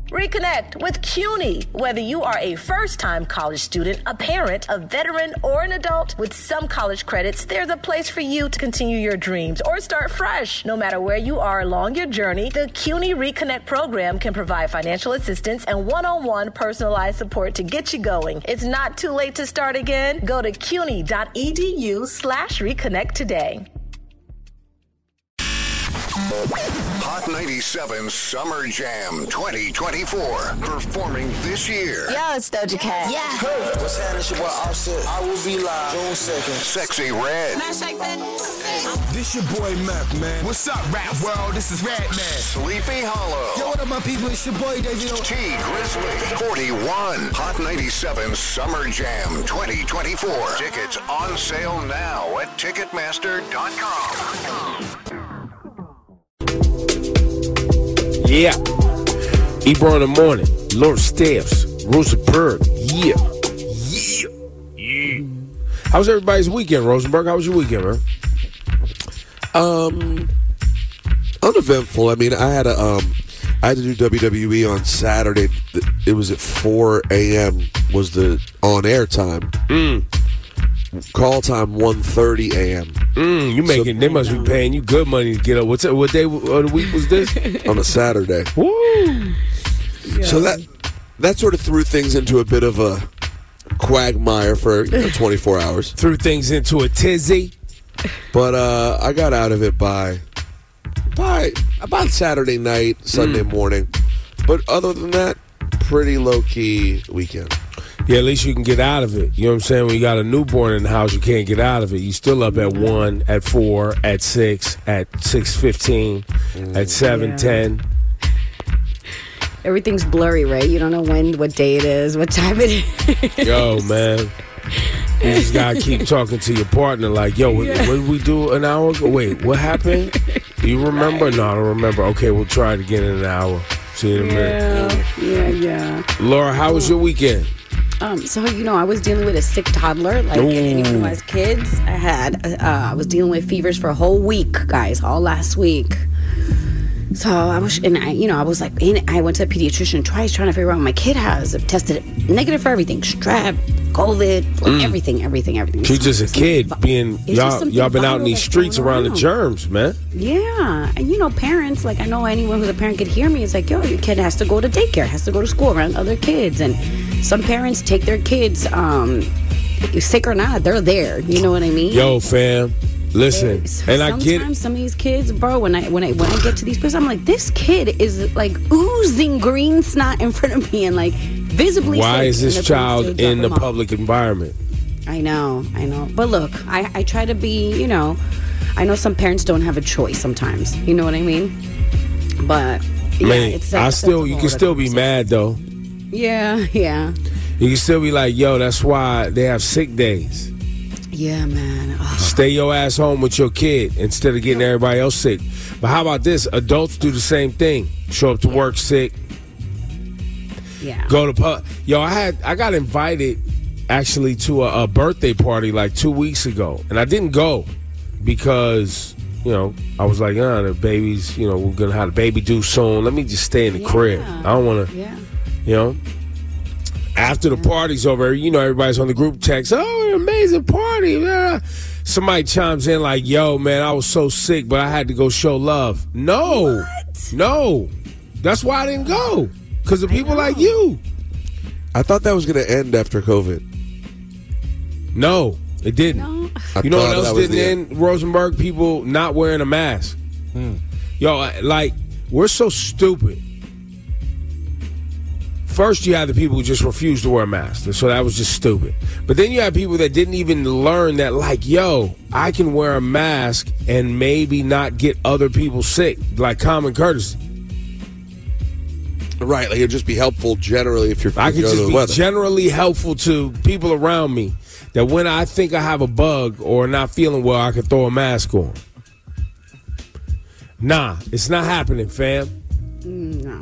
Reconnect with CUNY. Whether you are a first-time college student, a parent, a veteran, or an adult, with some college credits, there's a place for you to continue your dreams or start fresh. No matter where you are along your journey, the CUNY Reconnect program can provide financial assistance and one-on-one personalized support to get you going. It's not too late to start again. Go to cuny.edu/reconnect today. Hot 97 Summer Jam 2024. Performing this year. Yo, it's Doja Cat. Yeah. Hey, what's happening? It's your boy Offset. I will be live June 2nd. Sexy Red. This your boy Mac, man. What's up, rap world? This is Red Man. Sleepy Hollow. Yo, what up, my people? It's your boy David. T Grizzly. 41. Hot 97 Summer Jam 2024. Tickets on sale now at Ticketmaster.com. Yeah. Ebro in the morning. Lord Steps. Rosenberg. Yeah. How was everybody's weekend, Rosenberg? How was your weekend, man? Uneventful. I mean, I had to do WWE on Saturday. It was at 4 a.m. was the on-air time. Call time 1:30 a.m. They must be paying you good money to get up. What day of the week was this? On a Saturday. Woo! Yeah. So that sort of threw things into a bit of a quagmire for 24 hours. Threw things into a tizzy. But I got out of it by about Saturday night, Sunday morning. But other than that, pretty low-key weekend. Yeah, at least you can get out of it. You know what I'm saying? When you got a newborn in the house, you can't get out of it. You still up at 1, at 4, at 6, at 6:15, at 7:10. Everything's blurry, right? You don't know what day it is, what time it is. Yo, man. You just got to keep talking to your partner like, yo, what did we do an hour ago? Wait, what happened? Do you remember? Right. No, I don't remember. Okay, we'll try it again in an hour. See you in a minute. Yeah. Laura, how was your weekend? So, I was dealing with a sick toddler, like any one of my kids. I was dealing with fevers for a whole week, guys, all last week. So I was like, I went to a pediatrician twice trying to figure out what my kid has. I've tested negative for everything, strep, COVID, everything. She's just a kid y'all been out in these streets around the germs, man. Yeah. And parents, like I know anyone who's a parent could hear me, it's like, yo, your kid has to go to daycare, has to go to school around other kids. And some parents take their kids, sick or not, they're there. You know what I mean? Yo, fam. Listen, and I get sometimes some of these kids, bro. When I get to these places, I'm like, this kid is like oozing green snot in front of me, and like visibly. Why is this child in the public environment? I know. But look, I try to be. I know some parents don't have a choice sometimes. You know what I mean? But yeah, it's you can still be mad though. Yeah. You can still be like, yo, that's why they have sick days. Yeah, man. Oh. Stay your ass home with your kid instead of getting everybody else sick. But how about this? Adults do the same thing. Show up to work sick. Yeah. Go to Yo, I got invited actually to a birthday party like 2 weeks ago, and I didn't go because I was like, the baby's we're gonna have a baby due soon. Let me just stay in the crib. I don't want to. After the party's over, everybody's on the group text. Oh, an amazing party. Yeah. Somebody chimes in like, yo, man, I was so sick, but I had to go show love. No. What? No. That's why I didn't go. Because of people like you. I thought that was going to end after COVID. No, it didn't. No. You know what else didn't end, Rosenberg? People not wearing a mask. Yo, like, we're so stupid. First, you had the people who just refused to wear a mask, so that was just stupid. But then you had people that didn't even learn that, like, yo, I can wear a mask and maybe not get other people sick, like common courtesy. Right, like it'd just be helpful generally if you're. I could just be generally helpful to people around me. That when I think I have a bug or not feeling well, I can throw a mask on. Nah, it's not happening, fam. No.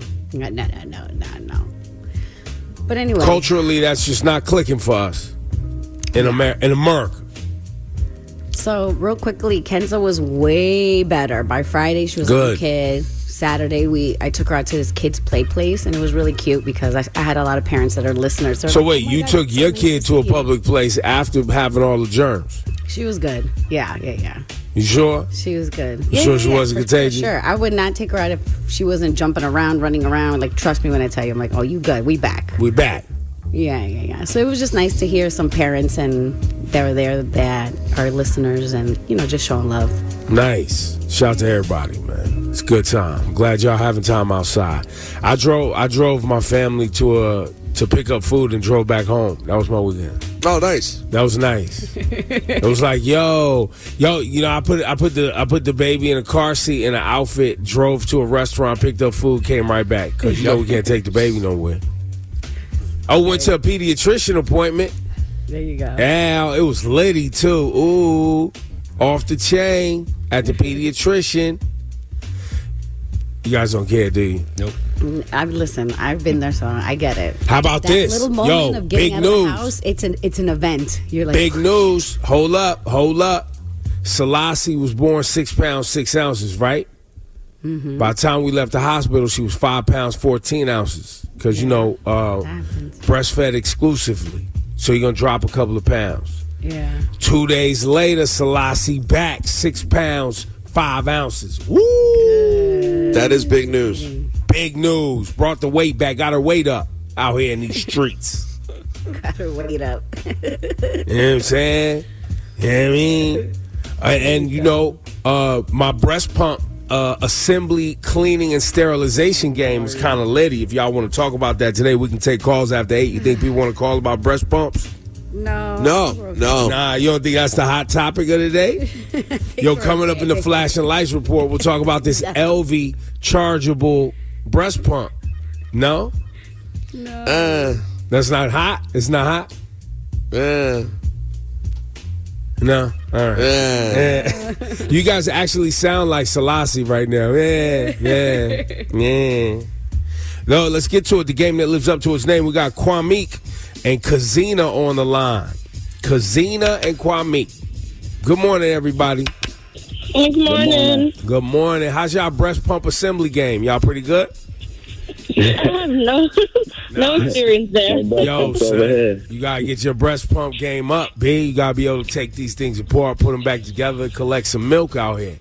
But anyway, culturally, that's just not clicking for us in America. So real quickly, Kenza was way better by Friday. She was good. a kid. Saturday, I took her out to this kid's play place, and it was really cute because I had a lot of parents that are listeners. So wait, you took your kid to a public place after having all the germs? She was good. Yeah. You sure? She was good. You sure she wasn't contagious? Sure. I would not take her out if she wasn't jumping around, running around. Like, trust me when I tell you. I'm like, oh, you good. We back. We back. Yeah. So it was just nice to hear some parents and they were there that are listeners and, just showing love. Nice. Shout out to everybody, man. It's a good time. I'm glad y'all having time outside. I drove my family to pick up food and drove back home. That was my weekend. Oh, nice. That was nice. It was like, yo, I put the baby in a car seat in an outfit, drove to a restaurant, picked up food, came right back because we can't take the baby nowhere. I went to a pediatrician appointment. There you go. Yeah, it was litty too. Ooh, off the chain at the pediatrician. You guys don't care, do you? Nope. Listen, I've been there, so I get it. How about that this? Little moment of getting big out news. Of the house, it's an event. You're like, big news. Hold up. Selassie was born 6 pounds 6 ounces, right? Mm-hmm. By the time we left the hospital, she was 5 pounds 14 ounces because breastfed exclusively. So you're gonna drop a couple of pounds. Yeah. 2 days later, Selassie back 6 pounds 5 ounces. Woo! That is big news. Big news. Brought the weight back. Got her weight up out here in these streets. Got her weight up. You know what I'm saying? You know what I mean? And my breast pump assembly, cleaning, and sterilization game is kind of litty. If y'all want to talk about that today, we can take calls after 8. You think people want to call about breast pumps? No. Nah, you don't think that's the hot topic of the day? Yo, coming up in the Flash and Lights report, we'll talk about this LV chargeable breast pump. No? That's not hot? It's not hot? No? All right. You guys actually sound like Selassie right now. Yeah. No, let's get to it. The game that lives up to its name. We got Kwame and Kazina on the line. Kazina and Kwame. Good morning, everybody. Good morning. How's y'all breast pump assembly game? Y'all pretty good? No experience there. Yo, son, you gotta get your breast pump game up, B. You gotta be able to take these things apart, put them back together, collect some milk out here.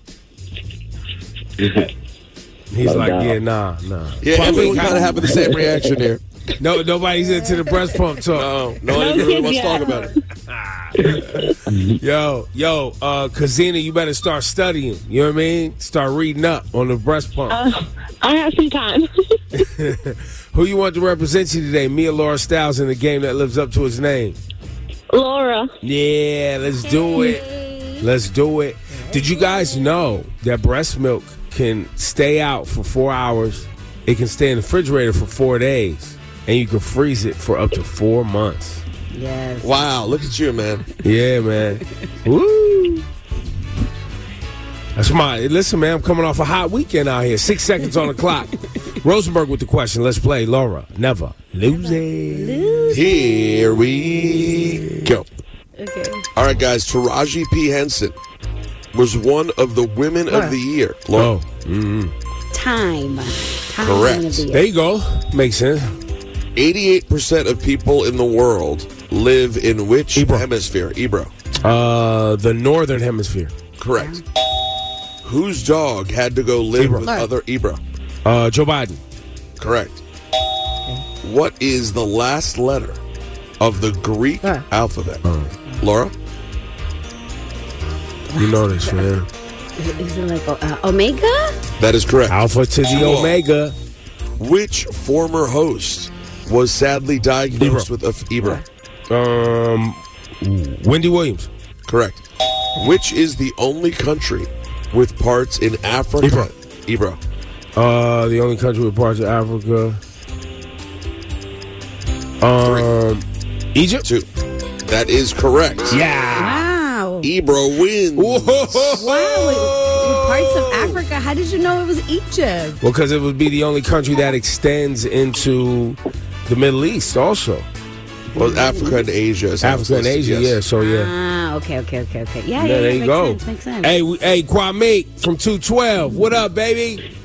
He's like, nah. Yeah, everyone kind of having the same reaction here. No, nobody's into the breast pump talk. No one really wants to talk about it. Yo, Kazina, you better start studying. You know what I mean? Start reading up on the breast pump. I have some time. Who you want to represent you today? Me or Laura Styles in the game that lives up to its name? Laura. Yeah, let's do it. Did you guys know that breast milk can stay out for 4 hours? It can stay in the refrigerator for 4 days. And you can freeze it for up to 4 months. Yes. Wow, look at you, man. Yeah, man. Woo. Listen, man, I'm coming off a hot weekend out here. 6 seconds on the clock. Rosenberg with the question. Let's play. Laura, never lose it. Here we go. Okay. All right, guys. Taraji P. Henson was one of the women of the year. Laura. Time. Correct. There you go. Makes sense. 88% of people in the world live in which hemisphere? Ebro. The northern hemisphere. Correct. Whose dog had to go live with other Ebro? Joe Biden. Correct. What is the last letter of the Greek alphabet? Laura? You know this, man. Is it like Omega? That is correct. Alpha to the Omega. Which former host was sadly diagnosed with Ebro? Wendy Williams. Correct. Which is the only country with parts in Africa? Ebro. The only country with parts of Africa. Egypt. 2. That is correct. Yeah. Wow. Ebro wins. Wow. With parts of Africa. How did you know it was Egypt? Well, because it would be the only country that extends into the Middle East also. Well, Africa and Asia. Africa and Asia, yes. yeah. So, yeah. Ah, okay. Yeah, there you go. Makes sense. Hey, Kwame from 212. What up, baby?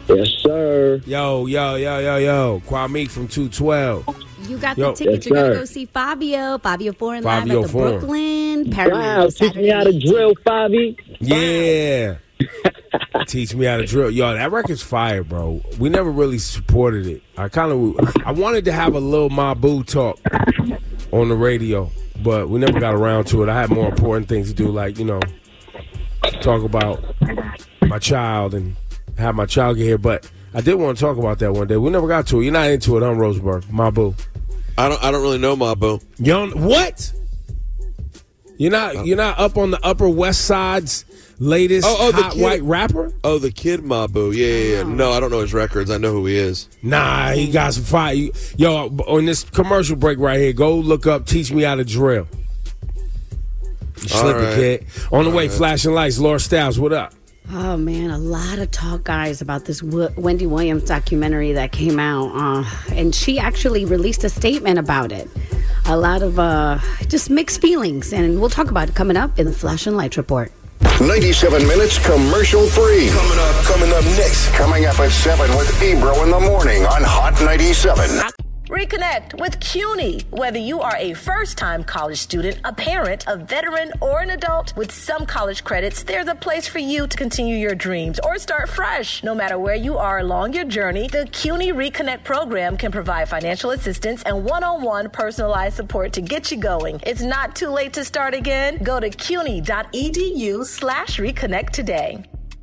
Yes, sir. Yo. Kwame from 212. You got Yo. the tickets. Yes, You're going to sir. go see Fabio Foreign live Fabio at the Foreign. Brooklyn Paramount. Wow, teach me how to Saturday. drill, Fabi. Yeah. Teach me how to drill. Yo, that record's fire, bro. We never really supported it. I wanted to have a little Mabu talk on the radio, but we never got around to it. I had more important things to do, like, talk about my child and have my child get here. But I did want to talk about that one day. We never got to it. You're not into it, huh, Rosenberg? Mabu. I don't really know Mabo. What? You're not up on the Upper West Side's latest the hot kid. white rapper? Oh, the kid Mabu. Yeah. No, I don't know his records. I know who he is. Nah, he got some fire. Yo, on this commercial break right here, go look up Teach Me How to Drill. You slipping, right. kid. On the way, Flashing Lights, Laura Styles, what up? Oh, man, a lot of talk, guys, about this Wendy Williams documentary that came out. And she actually released a statement about it. A lot of just mixed feelings. And we'll talk about it coming up in the Flash and Lights Report. 97 minutes commercial free. Coming up next. Coming up at 7 with Ebro in the morning on Hot 97. Reconnect with CUNY. Whether you are a first-time college student, a parent, a veteran, or an adult, with some college credits, there's a place for you to continue your dreams or start fresh. No matter where you are along your journey, the CUNY Reconnect program can provide financial assistance and one-on-one personalized support to get you going. It's not too late to start again. Go to cuny.edu/reconnect today.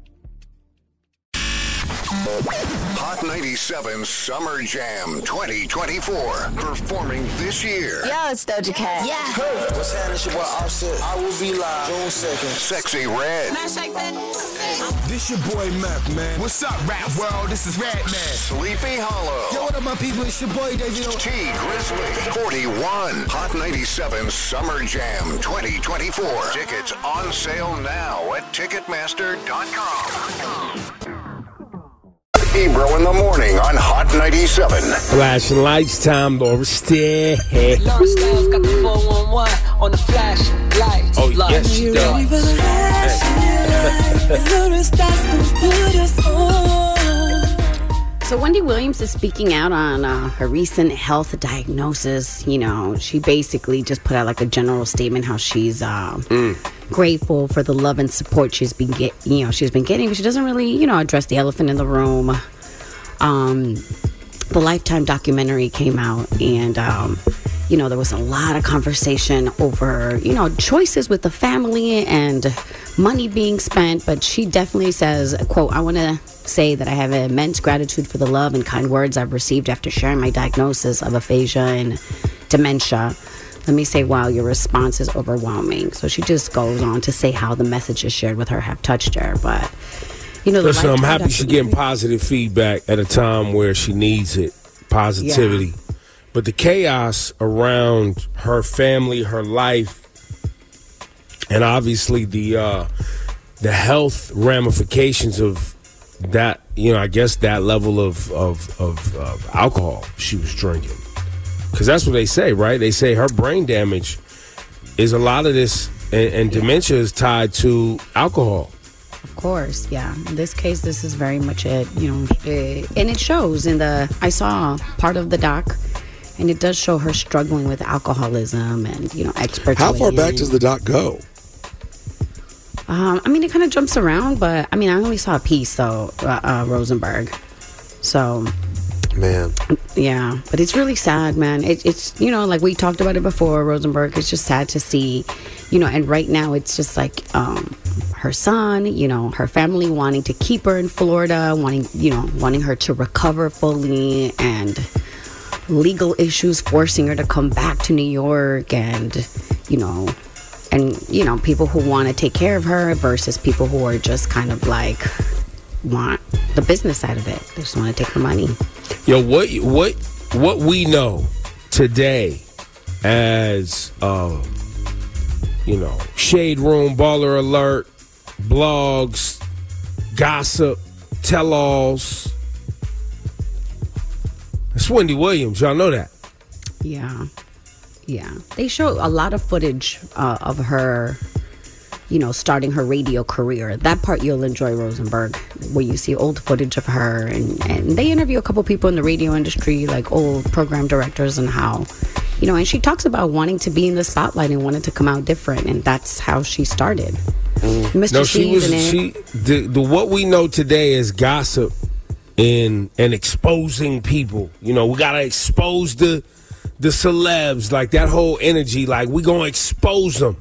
Hot 97 Summer Jam 2024. Performing this year. Yo, it's Doja Cat. Hey, what's happening? It's your boy Offset. I will be live June 2nd. Sexy Red. This your boy Mac, man. What's up, rap world? This is Red Man. Sleepy Hollow. Yo, what up, my people? It's your boy David. T Grizzly. 41. Hot 97 Summer Jam 2024. Tickets on sale now at Ticketmaster.com. Ebro in the morning on Hot 97. Flashing Lights time, Laura Styles. Laura Styles got the 411 on the flash lights. Oh, yes, she does. So Wendy Williams is speaking out on her recent health diagnosis. She basically just put out like a general statement how she's grateful for the love and support she's been getting, but she doesn't really, address the elephant in the room. The Lifetime documentary came out, and there was a lot of conversation over, choices with the family and money being spent. But she definitely says, quote, "I want to say that I have immense gratitude for the love and kind words I've received after sharing my diagnosis of aphasia and dementia. Let me say, wow, your response is overwhelming." So she just goes on to say how the messages shared with her have touched her. But, listen, I'm happy she's getting positive feedback at a time where she needs it. Positivity. Yeah. But the chaos around her family, her life, and obviously the health ramifications of that, I guess that level of alcohol she was drinking. Because that's what they say, right? They say her brain damage is a lot of this, and dementia is tied to alcohol. Of course, yeah. In this case, this is very much it, and it shows I saw part of the doc, and it does show her struggling with alcoholism and, experts. How far back does the doc go? It kind of jumps around, but, I only saw a piece, though, Rosenberg. So... Man. Yeah, but it's really sad, man. It's like we talked about it before, Rosenberg. It's just sad to see, and right now it's just like her son, her family wanting to keep her in Florida, wanting her to recover fully, and legal issues forcing her to come back to New York, and people who want to take care of her versus people who are just kind of like want the business side of it. They just want to take her money. Yo, what we know today as Shade Room, Baller Alert, blogs, gossip, tell-alls. That's Wendy Williams. Y'all know that. Yeah. They show a lot of footage of her starting her radio career. That part you'll enjoy, Rosenberg, where you see old footage of her. And they interview a couple people in the radio industry, like old program directors, and how, and she talks about wanting to be in the spotlight and wanted to come out different. And that's how she started. What we know today is gossip and exposing people. We got to expose the celebs, like that whole energy, like we gonna expose them.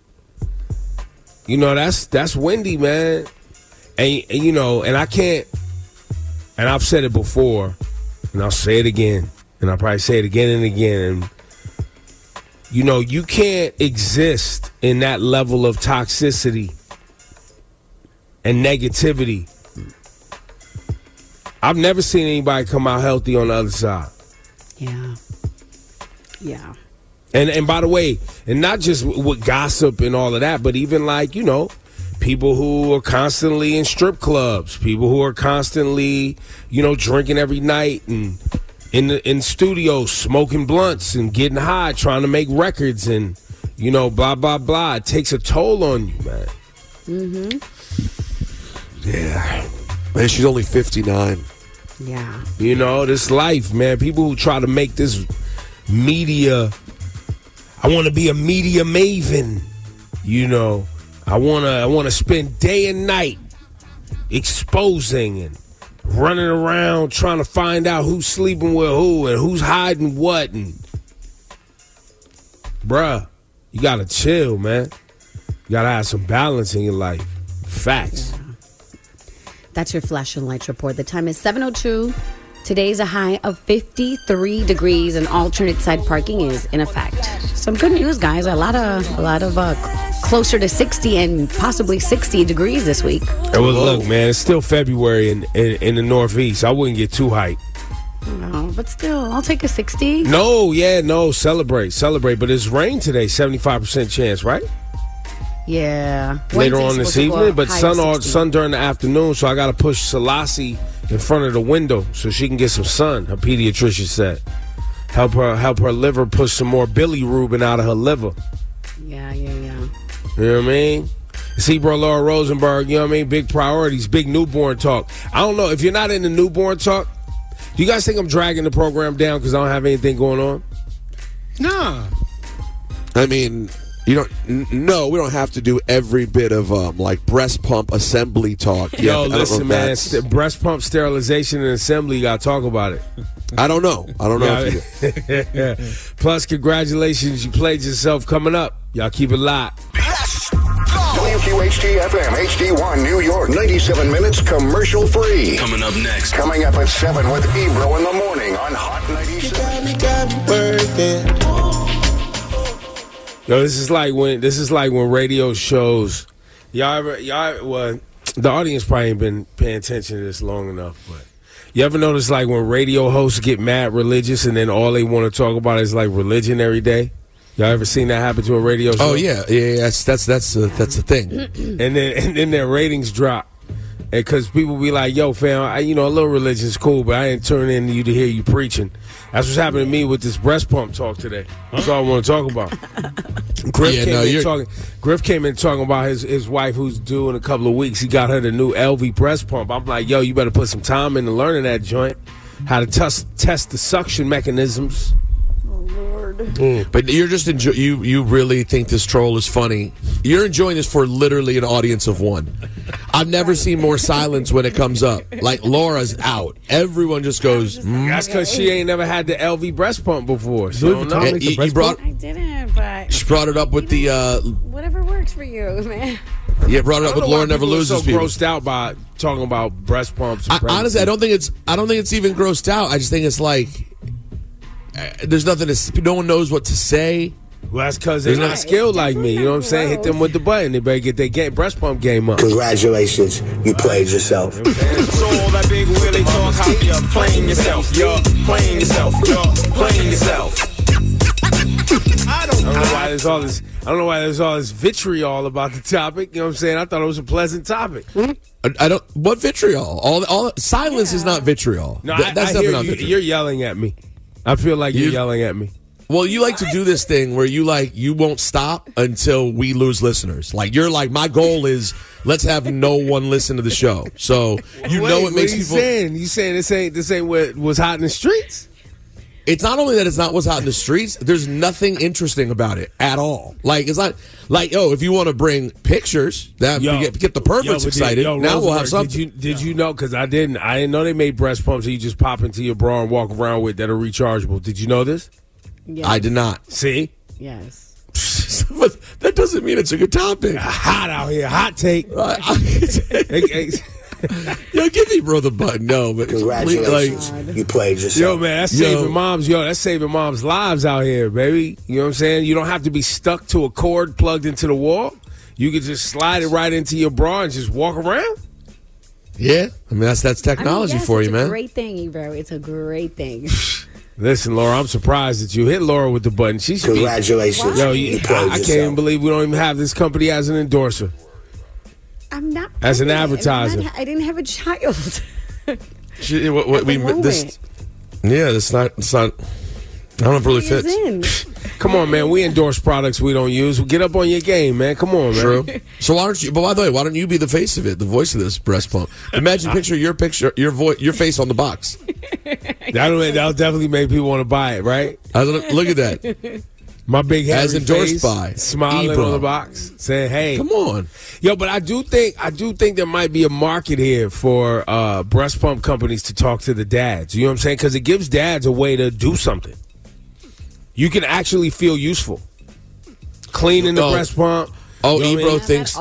That's Wendy, man. And I can't, and I've said it before, and I'll say it again, and I'll probably say it again and again. And you can't exist in that level of toxicity and negativity. I've never seen anybody come out healthy on the other side. Yeah. And by the way, and not just with gossip and all of that, but even like, people who are constantly in strip clubs, people who are constantly, drinking every night and in studios, smoking blunts and getting high, trying to make records and, blah, blah, blah. It takes a toll on you, man. Mm-hmm. Yeah. Man, she's only 59. Yeah. This life, man. People who try to make this media, I want to be a media maven. I want to spend day and night exposing and running around trying to find out who's sleeping with who and who's hiding what. And bruh, you gotta chill, man. You gotta have some balance in your life. Facts. Yeah. That's your Flash and Lights report. The time is 7:02. Today's a high of 53 degrees, and alternate side parking is in effect. Some good news, guys. A lot of closer to 60 and possibly 60 degrees this week. Well, look, man, it's still February in the Northeast. I wouldn't get too hyped. No, but still, I'll take a 60. No, celebrate. But it's rain today, 75% chance, right? Yeah. Later on this evening, but sun during the afternoon, so I got to push Selassie in front of the window so she can get some sun, her pediatrician said. Help her liver push some more bilirubin out of her liver. Yeah. You know what I mean? See, bro, Laura Rosenberg, you know what I mean? Big priorities, big newborn talk. I don't know, if you're not into newborn talk, do you guys think I'm dragging the program down because I don't have anything going on? Nah. I mean, we don't have to do every bit of like breast pump assembly talk. Yo, listen, man, breast pump sterilization and assembly, you got to talk about it. I don't know. If you do. Plus, congratulations, you played yourself coming up. Y'all keep it locked. WQHT-FM, HD1, New York, 97 minutes commercial free. Coming up next. Coming up at 7 with Ebro in the morning on Hot 97. Yo, this is like when radio shows. The audience probably ain't been paying attention to this long enough, but you ever notice like when radio hosts get mad religious and then all they want to talk about is like religion every day? Y'all ever seen that happen to a radio show? Oh yeah. That's the thing. And then their ratings drop, because people be like, "Yo, fam, a little religion is cool, but I ain't turning in to you to hear you preaching." That's what's happening to me with this breast pump talk today. That's all I want to talk about. Griff came in talking about his wife who's due in a couple of weeks. He got her the new LV breast pump. I'm like, yo, you better put some time into learning that joint, how to test the suction mechanisms. But you're just you really think this troll is funny. You're enjoying this for literally an audience of one. I've never seen more silence when it comes up. Like, Laura's out. Everyone just goes, That's because she ain't never had the LV breast pump before. She don't know. I didn't, but she brought it up with the whatever works for you, man. Yeah, brought it up with Laura Never Loses. So grossed out by talking about breast pumps. Honestly, I don't think it's even grossed out. I just think it's like there's nothing to. No one knows what to say. Well, that's because they're not skilled like me. You know what I'm saying? Hit them with the button. They better get their breast pump game up. Congratulations, you played yourself. So all that big Willie talk, how you're playing yourself, you're playing yourself, you're playing yourself. I don't know why there's all this. I don't know why there's all this vitriol about the topic. You know what I'm saying? I thought it was a pleasant topic. I don't. What vitriol? All silence is not vitriol. No, that's I hear not vitriol. You're yelling at me. I feel like you're yelling at me. Well, you like to do this thing where you won't stop until we lose listeners. Like you're like, my goal is let's have no one listen to the show. So it makes people. You saying this ain't what was hot in the streets? It's not only that it's not what's hot in the streets. There's nothing interesting about it at all. Like it's not like if you want to bring pictures, that get the perverts excited. Now we'll have something. Did you know? Because I didn't know they made breast pumps that you just pop into your bra and walk around with that are rechargeable. Did you know this? Yes. I did not. See? Yes. But that doesn't mean it's a good topic. Hot out here. Hot take. Yo, give me bro the button. No, but congratulations, you played yourself. Yo, man, that's saving moms. Yo, that's saving moms' lives out here, baby. You know what I'm saying? You don't have to be stuck to a cord plugged into the wall. You can just slide it right into your bra and just walk around. Yeah, I mean that's technology for you, man. It's a great thing, Ebro. It's a great thing. Listen, Laura, I'm surprised that you hit Laura with the button. She should congratulations. Yo, I can't even believe we don't even have this company as an endorser. I'm not as an advertiser. I didn't have a child. It's not. I don't know if it really fits. Come on, man. We endorse products we don't use. Get up on your game, man. Come on, man. True. So why don't you? But by the way, why don't you be the face of it, the voice of this breast pump? Imagine your face on the box. That'll definitely make people want to buy it, right? Look at that. My big hairy as endorsed face, by smiling Ebro. on the box, saying, "Hey, come on, yo." But I do think there might be a market here for breast pump companies to talk to the dads. You know what I'm saying? Because it gives dads a way to do something. You can actually feel useful. Cleaning the breast pump. Oh, Ebro thinks.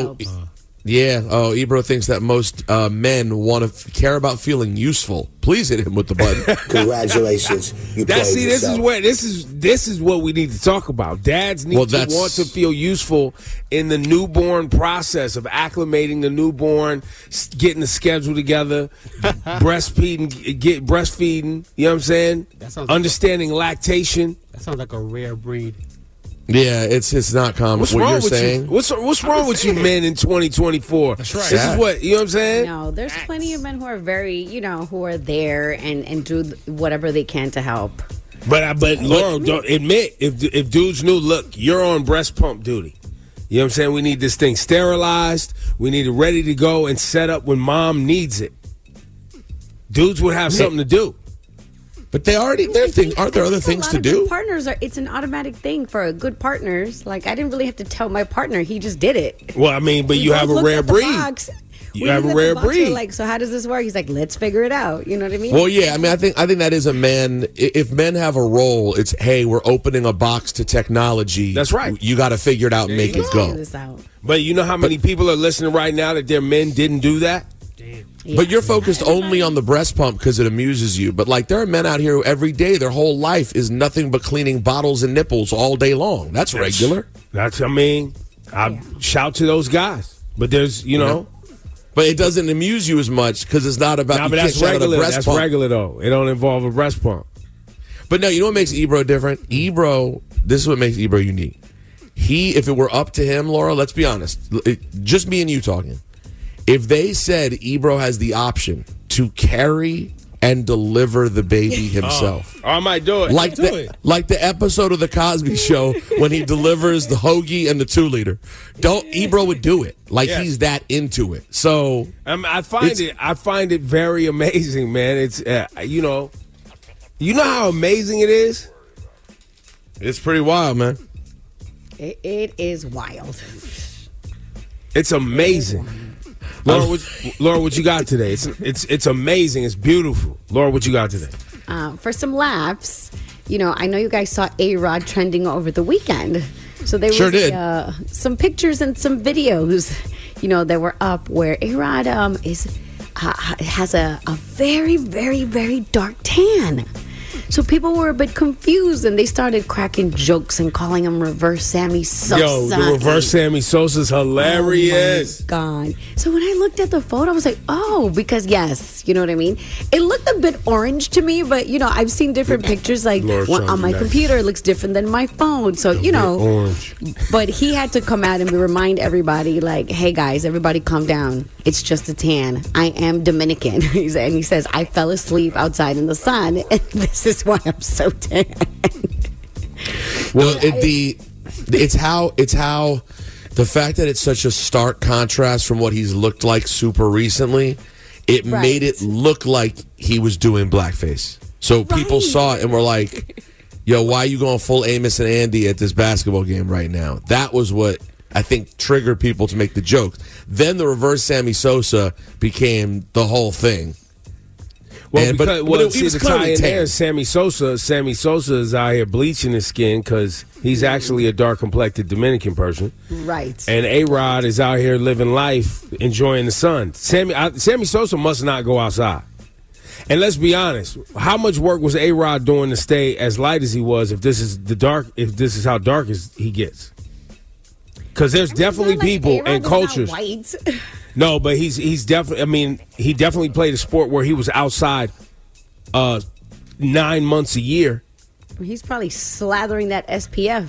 Ebro thinks that most men want to care about feeling useful. Please hit him with the button. Congratulations, you played yourself. This is what we need to talk about. Dads need to want to feel useful in the newborn process of acclimating the newborn, getting the schedule together, breastfeeding. You know what I'm saying? Understanding lactation. That sounds like a rare breed. Yeah, it's not common. What's what wrong you're with saying? You? What's wrong with you men in 2024? That's right. This is what, you know what I'm saying? No, there's plenty of men who are very, who are there and do whatever they can to help. But Laura, don't admit if dudes knew, look, you're on breast pump duty. You know what I'm saying? We need this thing sterilized. We need it ready to go and set up when mom needs it. Dudes would have something to do. But aren't there other things to do? Partners it's an automatic thing for good partners. Like, I didn't really have to tell my partner; he just did it. Well, I mean, but you have a rare breed. You have a rare breed. Like, so how does this work? He's like, let's figure it out. You know what I mean? Well, yeah. I mean, I think that is a man. If men have a role, it's hey, we're opening a box to technology. That's right. You got to figure it out and make it go. But you know how many people are listening right now that their men didn't do that? Yeah. But you're focused only on the breast pump because it amuses you. But like there are men out here who every day their whole life is nothing but cleaning bottles and nipples all day long. That's regular. I shout to those guys. But there's, But it doesn't amuse you as much because it's not about. But that's regular. That's regular though. It don't involve a breast pump. But no, you know what makes Ebro different? This is what makes Ebro unique. If it were up to him, Laura, let's be honest, just me and you talking. If they said Ebro has the option to carry and deliver the baby himself, I might do it. Like the episode of the Cosby Show when he delivers the hoagie and the 2-liter. Ebro would do it. He's that into it. So I find it very amazing, man. It's you know how amazing it is. It's pretty wild, man. It is wild. It's amazing. Laura, what you got today? It's amazing. It's beautiful. Laura, what you got today? For some laughs, I know you guys saw A-Rod trending over the weekend. So there was some pictures and some videos, that were up where A-Rod has a very, very, very dark tan. So people were a bit confused, and they started cracking jokes and calling him Reverse Sammy Sosa. Yo, the Reverse Sammy Sosa's hilarious. Oh, my God. So when I looked at the photo, I was like, oh, because, yes, you know what I mean? It looked a bit orange to me, but, I've seen different pictures. Like, on my computer, it looks different than my phone. So, orange. But he had to come out and remind everybody, like, hey, guys, everybody calm down. It's just a tan. I am Dominican. And he says, I fell asleep outside in the sun, and this is why I'm so tan. Well, it's how the fact that it's such a stark contrast from what he's looked like super recently. It made it look like he was doing blackface. So people saw it and were like, yo, why are you going full Amos and Andy at this basketball game right now? That was what I think triggered people to make the joke. Then the reverse Sammy Sosa became the whole thing. Well, And- because, but it see, was the clearly tie in there tan. is Sammy Sosa. Sammy Sosa is out here bleaching his skin because he's actually a dark-complected Dominican person. Right. And A-Rod is out here living life, enjoying the sun. Sammy Sosa must not go outside. And let's be honest, how much work was A-Rod doing to stay as light as he was if this is how dark as he gets? Because there's definitely people and cultures. White. No, but he's definitely. I mean, he definitely played a sport where he was outside 9 months a year. He's probably slathering that SPF.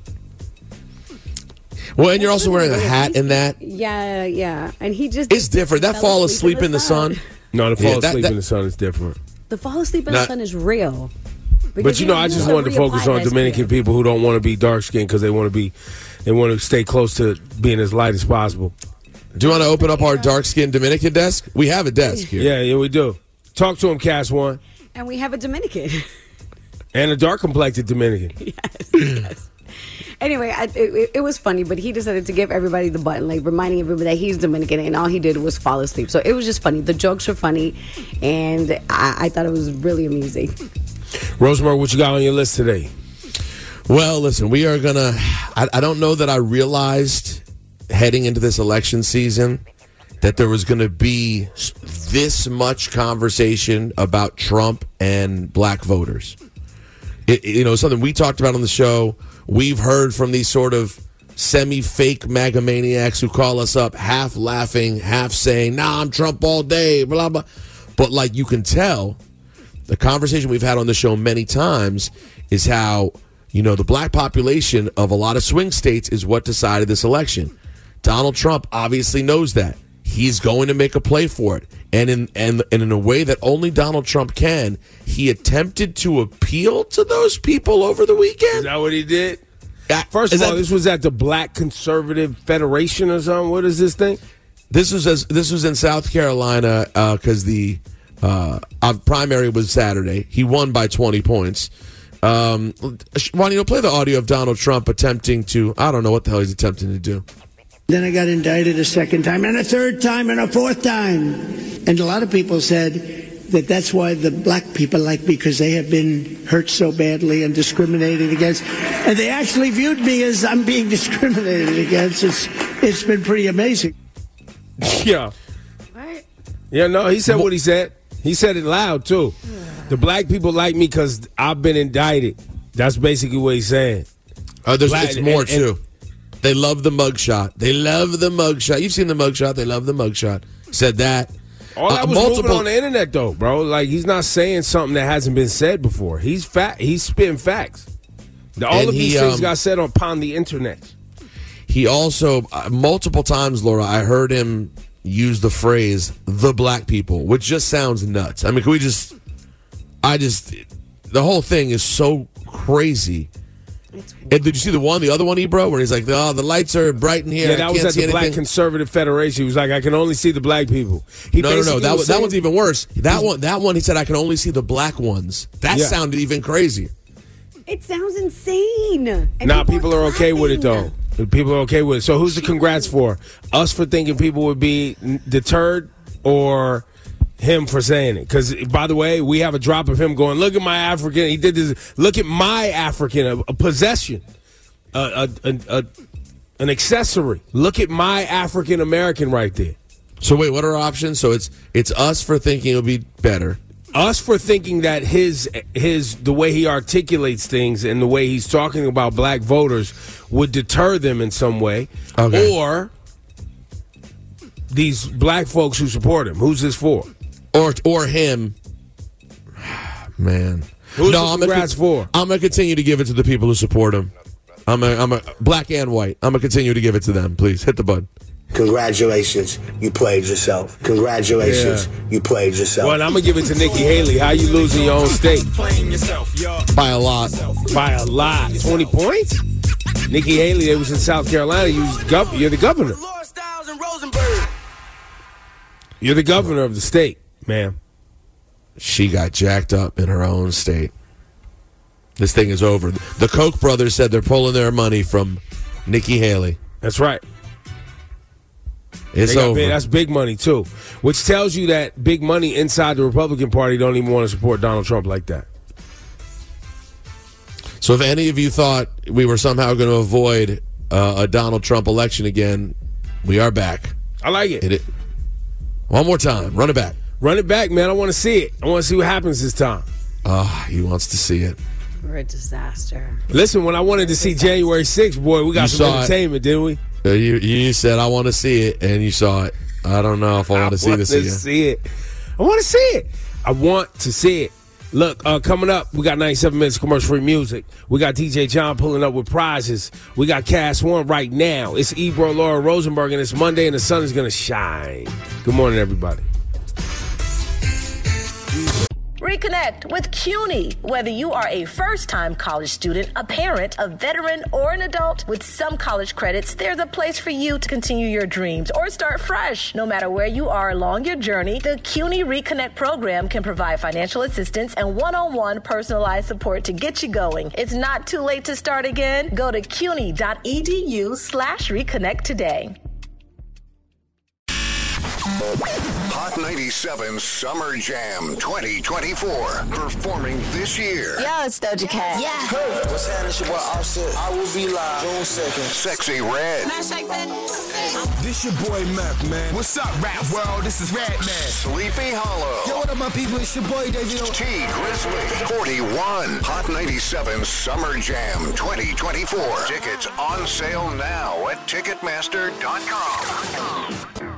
Well, and you're also wearing a hat in that. Yeah. And he just. It's different. That fall asleep in the sun. No, the fall Yeah, asleep in the sun is different. The fall asleep in the sun is real. But you know, I just wanted to focus on Dominican people who don't want to be dark skinned because they want to stay close to being as light as possible. Do you want to open up our dark-skinned Dominican desk? We have a desk here. Yeah, we do. Talk to him, Cass One. And we have a Dominican. And a dark-complected Dominican. Yes. Anyway, it was funny, but he decided to give everybody the button, like reminding everybody that he's Dominican, and all he did was fall asleep. So it was just funny. The jokes were funny, and I thought it was really amusing. Rosemary, what you got on your list today? Well, listen, we are going to... I don't know that I realized heading into this election season that there was going to be this much conversation about Trump and black voters. Something we talked about on the show. We've heard from these sort of semi-fake MAGA maniacs who call us up half laughing, half saying, nah, I'm Trump all day, blah, blah. But like you can tell, the conversation we've had on the show many times is how, the black population of a lot of swing states is what decided this election. Donald Trump obviously knows that. He's going to make a play for it. And in a way that only Donald Trump can, he attempted to appeal to those people over the weekend. Is that what he did? First of all, this was at the Black Conservative Federation or something. What is this thing? This was in South Carolina because the primary was Saturday. He won by 20 points. Why don't you play the audio of Donald Trump attempting to, I don't know what the hell he's attempting to do. Then I got indicted a second time and a third time and a fourth time. And a lot of people said that that's why the black people like me, because they have been hurt so badly and discriminated against. And they actually viewed me as I'm being discriminated against. It's been pretty amazing. Yeah. Yeah, no, he said what he said. He said it loud, too. The black people like me because I've been indicted. That's basically what he's saying. It's more, too. They love the mugshot. They love the mugshot. You've seen the mugshot. They love the mugshot. Said that. All that was moving on the internet, though, bro. Like, he's not saying something that hasn't been said before. He's spitting facts. All of these things got said upon the internet. He also, multiple times, Laura, I heard him use the phrase, the black people, which just sounds nuts. I mean, can we the whole thing is so crazy. And did you see the other one, Ebro, where he's like, oh, the lights are bright in here. Yeah, that was at the Black Conservative Federation. He was like, I can only see the black people. No. That one's even worse. That one, he said, I can only see the black ones. That sounded even crazier. It sounds insane. Nah, people are okay with it, though. People are okay with it. So who's the congrats for? Us for thinking people would be deterred, or him for saying it? Because, by the way, we have a drop of him going, look at my African. He did this. Look at my African, a possession, an accessory. Look at my African American right there. So wait, what are our options? So it's us for thinking it would be better. Us for thinking that the way he articulates things and the way he's talking about black voters would deter them in some way. Okay. Or these black folks who support him. Who's this for? Or him. Man. Who's the congrats for? I'm going to continue to give it to the people who support him. I'm a black and white. I'm going to continue to give it to them. Please, hit the button. Congratulations, you played yourself. Congratulations, you played yourself. Well, I'm going to give it to Nikki Haley. How you losing your own state? By a lot. By a lot. 20 points? Nikki Haley, it was in South Carolina. You're the governor. You're the governor of the state, ma'am. She got jacked up in her own state. This thing is over. The Koch brothers said they're pulling their money from Nikki Haley. That's right. It's over. That's big money, too. Which tells you that big money inside the Republican Party don't even want to support Donald Trump like that. So if any of you thought we were somehow going to avoid a Donald Trump election again, we are back. I like it. Hit it. One more time. Run it back. Run it back, man. I want to see it. I want to see what happens this time. He wants to see it. We're a disaster. Listen, when I wanted to see January 6th, boy, we got some entertainment, didn't we? You said, I want to see it, and you saw it. I don't know if I want to see this again. I want to see it. I want to see it. Look, coming up, we got 97 minutes of commercial-free music. We got DJ John pulling up with prizes. We got Cast One right now. It's Ebro, Laura Rosenberg, and it's Monday, and the sun is going to shine. Good morning, everybody. Reconnect with CUNY. Whether you are a first-time college student, a parent, a veteran, or an adult, with some college credits, there's a place for you to continue your dreams or start fresh. No matter where you are along your journey, the CUNY Reconnect program can provide financial assistance and one-on-one personalized support to get you going. It's not too late to start again. Go to cuny.edu/reconnect today. Hot 97 Summer Jam 2024. Performing this year. Yo, it's Doja Cat. Yeah. Hey, what's happening? It's your boy Offset. I will be live June 2nd. Sexy Red. This your boy Meth, man. What's up, rap world? This is Red Man. Sleepy Hollow. Yo, what up, my people? It's your boy David. T Grizzly. 41. Hot 97 Summer Jam 2024. Tickets on sale now at Ticketmaster.com.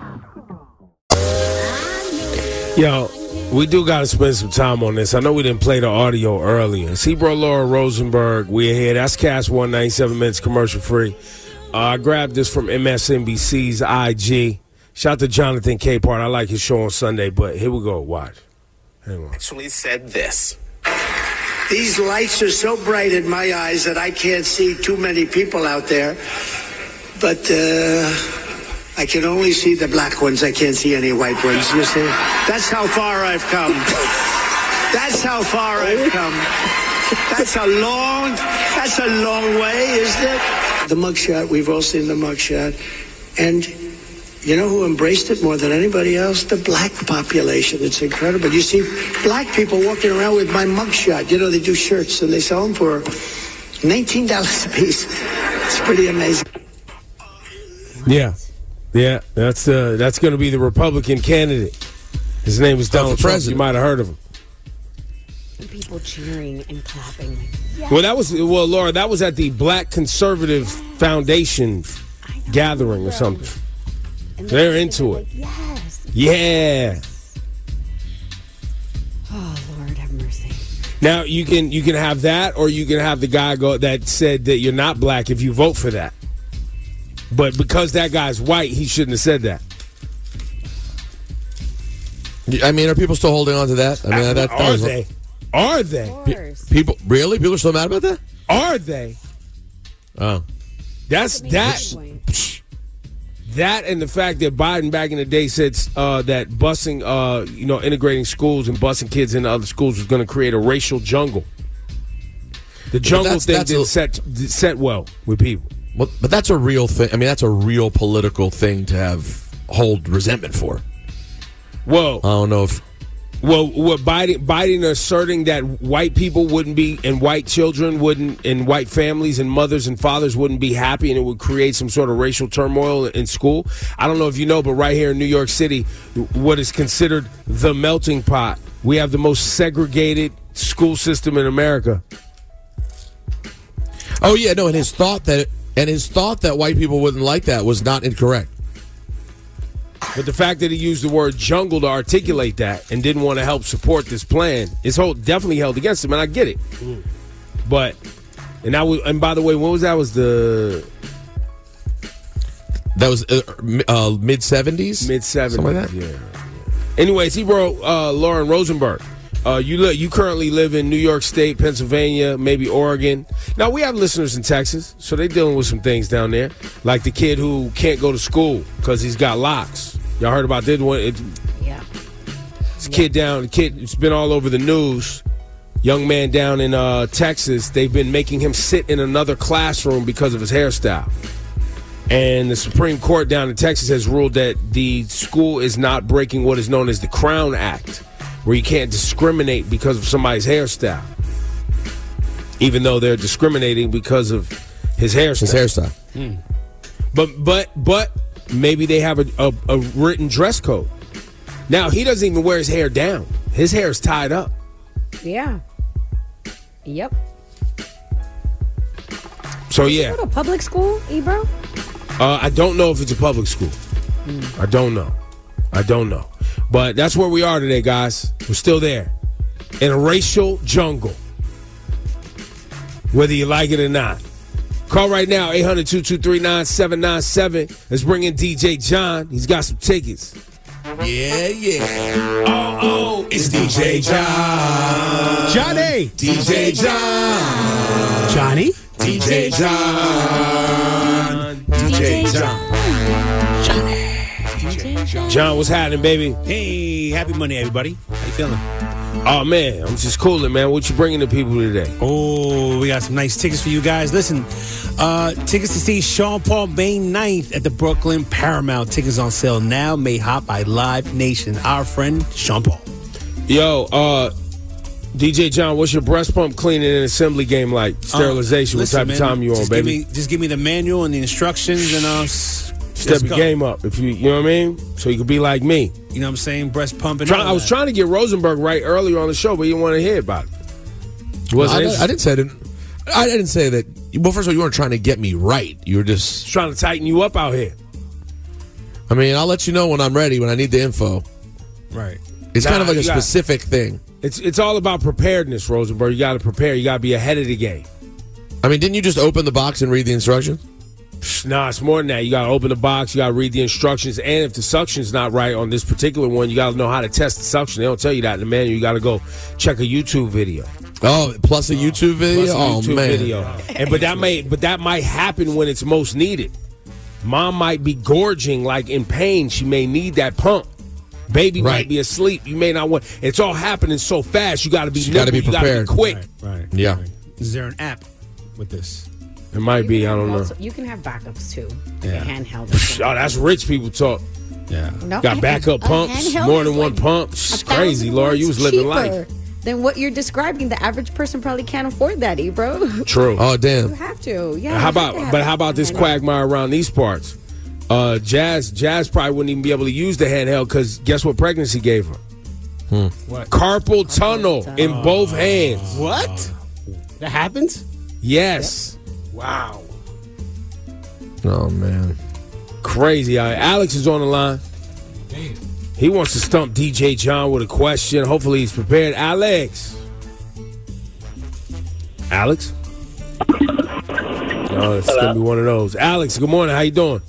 Yo, we do got to spend some time on this. I know we didn't play the audio earlier. Ebro, Laura Rosenberg, we're here. That's Cast 197 minutes commercial free. I grabbed this from MSNBC's IG. Shout out to Jonathan Capehart. I like his show on Sunday, but here we go. Watch. Hang on. Actually said this. These lights are so bright in my eyes that I can't see too many people out there. But I can only see the black ones. I can't see any white ones. You see? That's how far I've come. That's how far I've come. That's a long way, isn't it? The mugshot, we've all seen the mugshot. And you know who embraced it more than anybody else? The black population. It's incredible. You see black people walking around with my mugshot. You know, they do shirts and they sell them for $19 a piece. It's pretty amazing. Yeah. Yeah, that's going to be the Republican candidate. His name is Donald Trump. You might have heard of him. People cheering and clapping. Yes. Well, Laura, that was at the Black Conservative Foundation gathering or something. They're into it. Like, yes. Yeah. Oh, Lord have mercy. Now you can have that, or you can have the guy that said that you're not black if you vote for that. But because that guy's white, he shouldn't have said that. I mean, are people still holding on to that? I mean, Are they? People are still mad about that? Are they? Oh, that's that. That and the fact that Biden back in the day said that busing, integrating schools and busing kids into other schools was going to create a racial jungle. The jungle thing didn't set well with people. Well, but that's a real thing. I mean, that's a real political thing to hold resentment for. Well, I don't know if. Well, what Biden asserting that white people wouldn't be, and white children wouldn't, and white families and mothers and fathers wouldn't be happy, and it would create some sort of racial turmoil in school. I don't know if you know, but right here in New York City, what is considered the melting pot, we have the most segregated school system in America. Oh yeah, no, and his thought that white people wouldn't like that was not incorrect. But the fact that he used the word jungle to articulate that and didn't want to help support this plan is definitely held against him, and I get it. But and by the way, when was that? Was the That was mid 70s. Mid 70s, something like that. Yeah. Anyways, he wrote Lauren Rosenberg. You currently live in New York State, Pennsylvania, maybe Oregon. Now, we have listeners in Texas, so they're dealing with some things down there, like the kid who can't go to school because he's got locks. Y'all heard about this one? Yeah. This kid it's been all over the news. Young man down in Texas, they've been making him sit in another classroom because of his hairstyle. And the Supreme Court down in Texas has ruled that the school is not breaking what is known as the Crown Act, where you can't discriminate because of somebody's hairstyle, even though they're discriminating because of his hairstyle. But maybe they have a written dress code. Now, he doesn't even wear his hair down. His hair is tied up. Yeah. Yep. So, yeah. Go to public school, Ebro? I don't know if it's a public school. I don't know. But that's where we are today, guys. We're still there. In a racial jungle. Whether you like it or not. Call right now, 800-223-9797. Let's bring in DJ John. He's got some tickets. Yeah. Oh, it's DJ John. Johnny. DJ John. Johnny. DJ John. DJ John. John, what's happening, baby? Hey, happy Monday, everybody. How you feeling? Oh, man, I'm just cooling, man. What you bringing to people today? Oh, we got some nice tickets for you guys. Listen, tickets to see Sean Paul May 9th at the Brooklyn Paramount. Tickets on sale now, made hot by Live Nation. Our friend, Sean Paul. Yo, DJ John, what's your breast pump cleaning and assembly game like? Sterilization, listen, what type of time you on, baby? Just give me the manual and the instructions and step your game up, if you know what I mean? So you could be like me. You know what I'm saying? Breast pumping. I was trying to get Rosenberg right earlier on the show, but you didn't want to hear about it. I didn't say that. I didn't say that. Well, first of all, you weren't trying to get me right. You were just trying to tighten you up out here. I mean, I'll let you know when I'm ready, when I need the info. Right. It's kind of like a specific thing. It's all about preparedness, Rosenberg. You got to prepare. You got to be ahead of the game. I mean, didn't you just open the box and read the instructions? Nah, it's more than that. You got to open the box. You got to read the instructions. And if the suction's not right on this particular one, you got to know how to test the suction. They don't tell you that in the manual. You got to go check a YouTube video. Oh, plus a YouTube video? Video. And but that might happen when it's most needed. Mom might be gorging, like in pain. She may need that pump. Baby might be asleep. You may not want. It's all happening so fast. You got to be nimble. You got to be prepared. You got to be quick. Right. Yeah. Right. Is there an app with this? It might be. I don't know. You can have backups too. Yeah. Handheld. Oh, that's rich people talk. Yeah. No, got backup pumps, more than one pump. It's crazy, Laura. You was living life. Than what you're describing. The average person probably can't afford that, bro. True. Oh, damn. You have to. Yeah. How about this quagmire around these parts? Jazz probably wouldn't even be able to use the handheld because guess what pregnancy gave her? What? Carpal tunnel in both hands. What? That happens? Yes. Wow. Oh, man. Crazy. Alex is on the line. He wants to stump DJ John with a question. Hopefully he's prepared. Alex? Oh, it's going to be one of those. Alex, good morning. How you doing?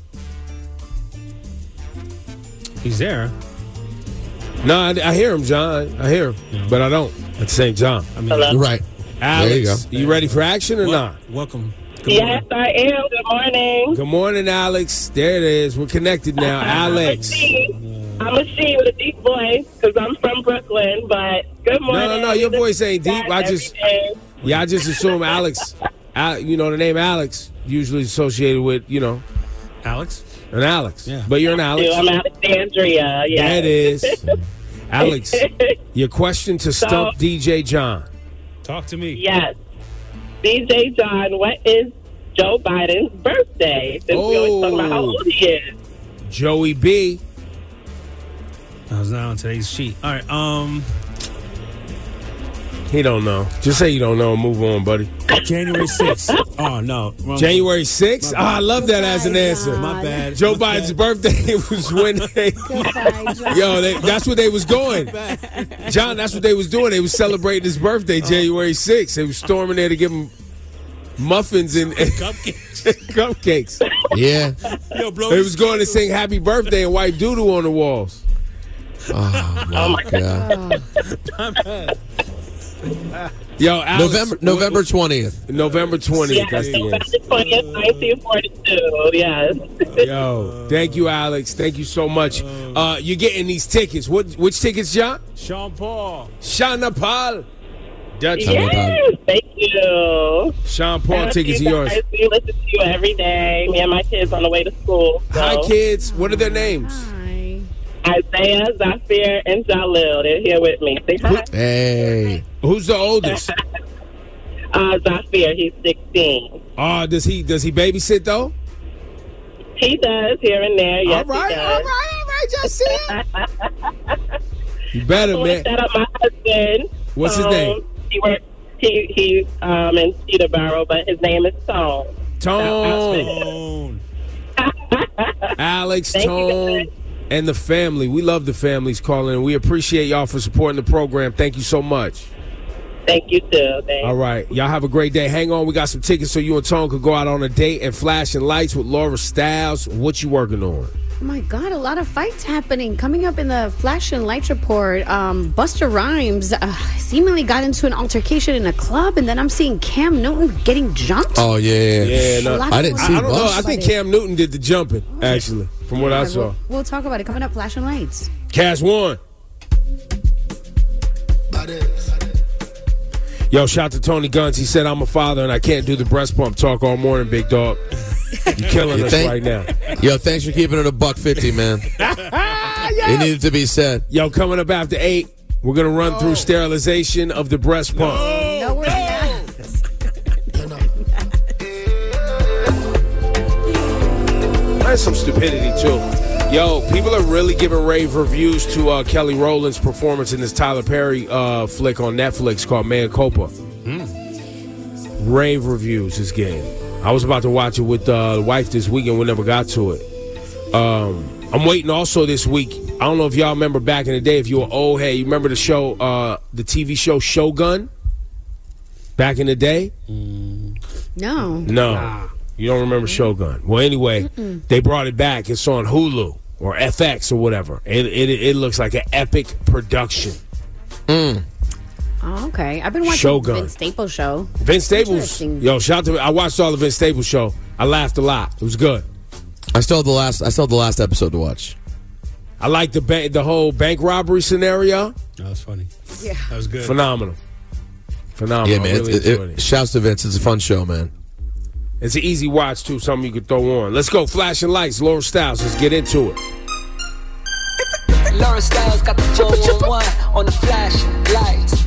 He's there. No, I hear him, John. I hear him, but I don't at the same time. I mean, Hello? Right. Alex, there you go. You ready for action or not? Welcome. Yes, I am. Good morning. Good morning, Alex. There it is. We're connected now. Alex. I'm a she with a deep voice because I'm from Brooklyn, but good morning. No, your voice ain't deep. I just assume Alex. You know, the name Alex usually associated with, Alex? An Alex. Yeah. But you're an Alex. I'm Alexandria. Yeah. That is. Alex, your question to stump DJ John. Talk to me. Yes. DJ John, what is Joe Biden's birthday? Since we always talk about how old he is. Joey B. I was not on today's sheet. All right. He don't know. Just say you don't know and move on, buddy. January 6th. Oh, no. January 6th? I love that as an answer. My bad. Joe Biden's birthday was when they... that's what they was going. John, that's what they was doing. They was celebrating his birthday, January 6th. They was storming there to give him muffins and Cupcakes. cupcakes. Yeah. Yo, bro. They was going to sing happy birthday and wipe doodle on the walls. Oh, my God. Yo, Alex, November 20th. November 20th. Yes, That's the November answer. 20th, 1942. Yes. Yo, thank you, Alex. Thank you so much. You're getting these tickets. Which tickets, John? Sean Paul. Sean Paul. Dutch. Yes, thank you. Sean Paul tickets are yours. We listen to you every day. Me and my kids on the way to school. So. Hi, kids. What are their names? Isaiah, Zafir, and Jalil. They're here with me. Say hi. Hey. Who's the oldest? Zafir, he's 16. Does he babysit though? He does here and there. Yes, all right, he does. all right, Justin. You better, man. Set up my husband. What's his name? He works. He's in Cedarburg, but his name is Tone. Tone. Alex, Tone, and the family. We love the families calling, and we appreciate y'all for supporting the program. Thank you so much. Thank you, too. Thanks. All right. Y'all have a great day. Hang on. We got some tickets so you and Tone could go out on a date and flashing lights with Laura Styles. What you working on? Oh my God, a lot of fights happening. Coming up in the Flash and Lights report, Busta Rhymes seemingly got into an altercation in a club, and then I'm seeing Cam Newton getting jumped. Oh, yeah. Yeah, no, I didn't see I don't know. I think Buddy. Cam Newton did the jumping, actually, from what I saw. We'll talk about it coming up. Flash and Lights. Cash one. Yo, shout to Tony Guns. He said, I'm a father and I can't do the breast pump talk all morning, big dog. You're killing us right now. Yo, thanks for keeping it $1.50, man. It needed to be said. Yo, coming up after 8, we're going to run through sterilization of the breast pump. No, we're not. That's some stupidity, too. Yo, people are really giving rave reviews to Kelly Rowland's performance in this Tyler Perry flick on Netflix called Mea Culpa. Rave reviews is getting. I was about to watch it with the wife this weekend. We never got to it. I'm waiting also this week. I don't know if y'all remember back in the day, if you were old head, you remember the show, the TV show Shogun? Back in the day? No. No. You don't remember Shogun. Well, anyway, they brought it back. It's on Hulu or FX or whatever. It looks like an epic production. Oh, okay. I've been watching Shogun. Vince Staples show. Vince Staples. Interesting. Yo, shout out to I watched all the Vince Staples show. I laughed a lot. It was good. I still have the last episode to watch. I like the whole bank robbery scenario. That was funny. Yeah. That was good. Phenomenal. Yeah, man. I really enjoyed it. Shouts to Vince. It's a fun show, man. It's an easy watch, too. Something you could throw on. Let's go. Flashing lights. Laura Styles. Let's get into it. Laura Styles got the 411 on the flash lights.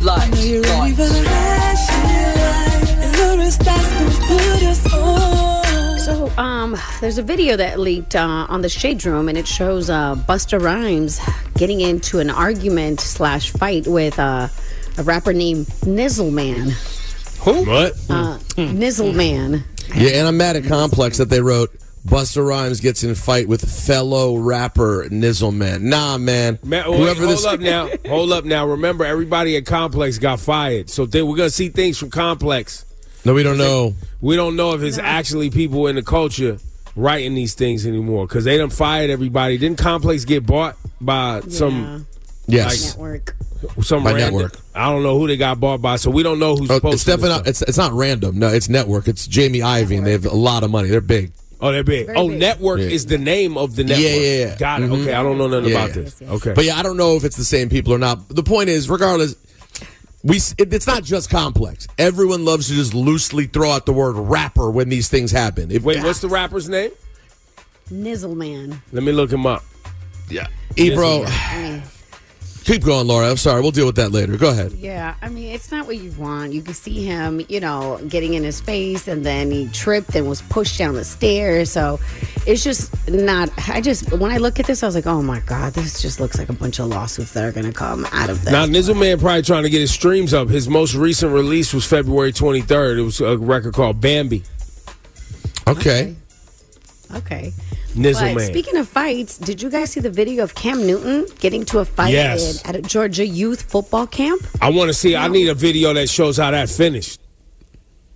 So, there's a video that leaked on the Shade Room, and it shows Busta Rhymes getting into an argument / fight with a rapper named Nizzleman. Who? What? Nizzleman. Yeah, and I'm mad at Complex that they wrote Busta Rhymes gets in fight with fellow rapper Nizzleman. Nah, man. Hold up now. Remember, everybody at Complex got fired. So then we're going to see things from Complex. No, we don't know. We don't know if it's actually people in the culture writing these things anymore because they done fired everybody. Didn't Complex get bought by some... Yes. Network. Some by random, Network. I don't know who they got bought by, so we don't know who's supposed it's definitely to. not, it's not random. No, it's Network. It's Jamie Ivey, and they have a lot of money. They're big. Oh, they're big. Very big. Network is the name of the network. Yeah. Got it. Mm-hmm. Okay, I don't know nothing about Yeah. this. Okay. But yeah, I don't know if it's the same people or not. The point is, regardless, it's not just Complex. Everyone loves to just loosely throw out the word rapper when these things happen. Wait, what's the rapper's name? Nizzleman. Let me look him up. Yeah. Ebro. Keep going, Laura. I'm sorry. We'll deal with that later. Go ahead. Yeah, I mean, it's not what you want. You can see him, getting in his face, and then he tripped and was pushed down the stairs. So it's just not. When I look at this, I was like, oh my God, this just looks like a bunch of lawsuits that are going to come out of this. Now, Nizzleman probably trying to get his streams up. His most recent release was February 23rd. It was a record called Bambi. Okay. Nizzleman. But speaking of fights, did you guys see the video of Cam Newton getting to a fight at a Georgia youth football camp? I want to see. I need a video that shows how that finished.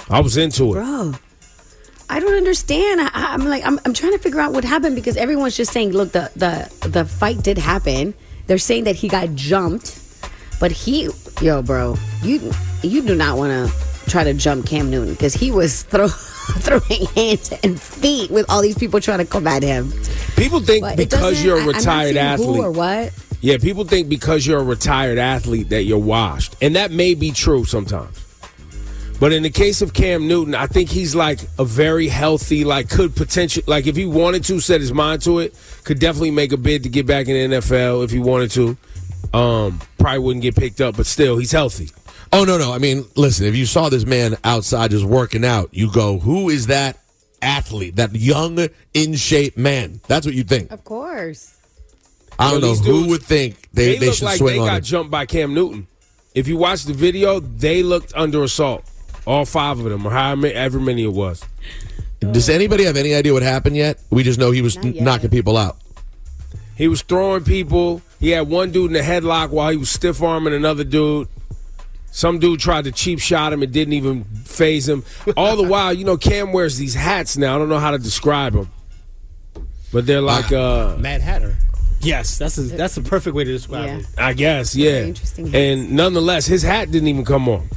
I was into it. Bro, I don't understand. I'm trying to figure out what happened because everyone's just saying, look, the fight did happen. They're saying that he got jumped, but bro, you do not want to try to jump Cam Newton because he was throwing hands and feet with all these people trying to combat him. People think because you're a retired athlete, who or what? Yeah, people think because you're a retired athlete that you're washed, and that may be true sometimes. But in the case of Cam Newton, I think he's like a very healthy, could potentially, if he wanted to, set his mind to it, could definitely make a bid to get back in the NFL if he wanted to. Probably wouldn't get picked up, but still, he's healthy. Oh, no. I mean, listen, if you saw this man outside just working out, you go, who is that athlete, that young, in-shape man? That's what you think. Of course. I don't know who would think they should like swing they on got him. jumped by Cam Newton. If you watch the video, they looked under assault. All 5 of them, or however many it was. Does anybody have any idea what happened yet? We just know he was knocking people out. He was throwing people. He had one dude in a headlock while he was stiff-arming another dude. Some dude tried to cheap shot him. It didn't even phase him. All the while, Cam wears these hats now. I don't know how to describe them. But they're like... Mad Hatter. Yes, that's a perfect way to describe it. I guess, yeah. Very interesting. And nonetheless, his hat didn't even come off.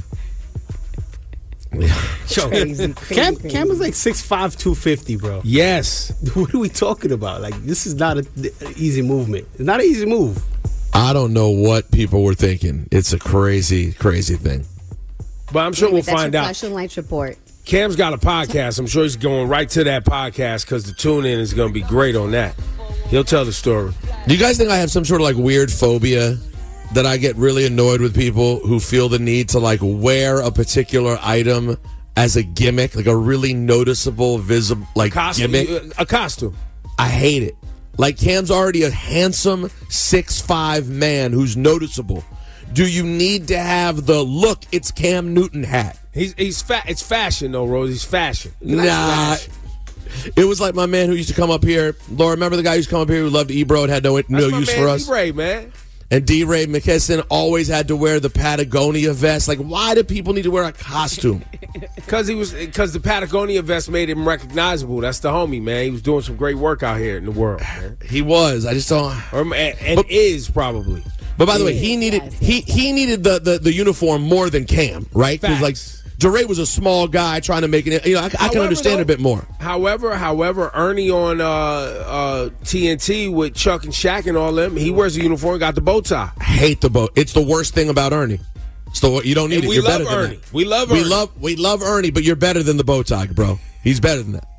Crazy. Cam was like 6'5", 250, bro. Yes. What are we talking about? This is not an easy movement. It's not an easy move. I don't know what people were thinking. It's a crazy, crazy thing. But I'm sure we'll find out. Flashing Lights report. Cam's got a podcast. I'm sure he's going right to that podcast because the tune-in is going to be great on that. He'll tell the story. Do you guys think I have some sort of weird phobia that I get really annoyed with people who feel the need to wear a particular item as a gimmick, a really noticeable, visible gimmick? A costume. I hate it. Cam's already a handsome 6'5" man who's noticeable. Do you need to have the look? It's Cam Newton hat. He's fat. It's fashion though, Rose. He's fashion. Fashion. It was like my man who used to come up here. Laura, remember the guy who used to come up here who loved Ebro and had no use for us? D-Ray, man. And D-Ray McKesson always had to wear the Patagonia vest. Why do people need to wear a costume? Because the Patagonia vest made him recognizable. That's the homie, man. He was doing some great work out here in the world, man. He was. I just don't. Is probably. But by the way, he needed the uniform more than Cam, right? Because DeRay was a small guy trying to make it. I can understand a bit more. However, Ernie on TNT with Chuck and Shaq and all them, he wears a uniform, got the bow tie. I hate the bow. It's the worst thing about Ernie. So you don't need it. You're better than Ernie. that. We love Ernie. We love Ernie, but you're better than the bow tie, bro. He's better than that.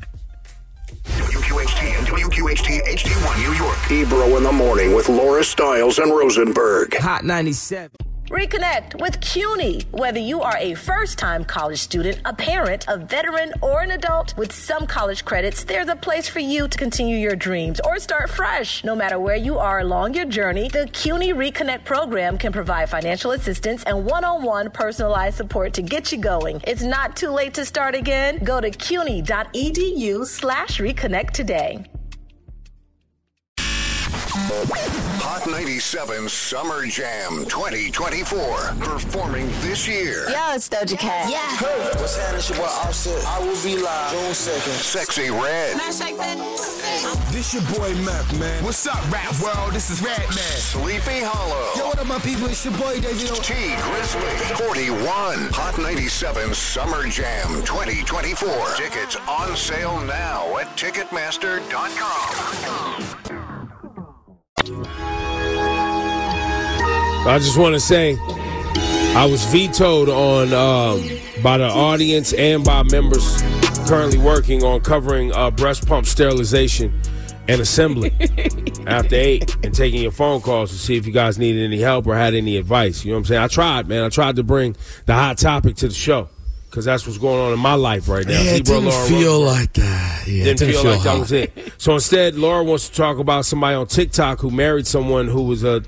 WQHT and WQHT HD1 New York. Ebro in the morning with Laura Stiles and Rosenberg. Hot 97. Reconnect with CUNY. Whether you are a first-time college student, a parent, a veteran, or an adult, with some college credits, there's a place for you to continue your dreams or start fresh. No matter where you are along your journey, the CUNY Reconnect program can provide financial assistance and one-on-one personalized support to get you going. It's not too late to start again. Go to cuny.edu/reconnect today. Hot 97 Summer Jam 2024. Performing this year. Yo, it's Doja Cat. Yeah. Hey, what's happening? It's your boy Offset. I will be live June 2nd. Sexy Red. This your boy Meth, man. What's up, rap world? This is Red Man. Sleepy Hollow. Yo, what up, my people? It's your boy David. T Grizzly. 41. Hot 97 Summer Jam 2024. Tickets on sale now at Ticketmaster.com. I just want to say I was vetoed on by the audience and by members currently working on covering breast pump sterilization and assembly after 8 and taking your phone calls to see if you guys needed any help or had any advice. You know what I'm saying? I tried, man. I tried to bring the hot topic to the show because that's what's going on in my life right now. Yeah, it didn't feel like that. Yeah, didn't feel like that was it. So instead, Laura wants to talk about somebody on TikTok who married someone who was the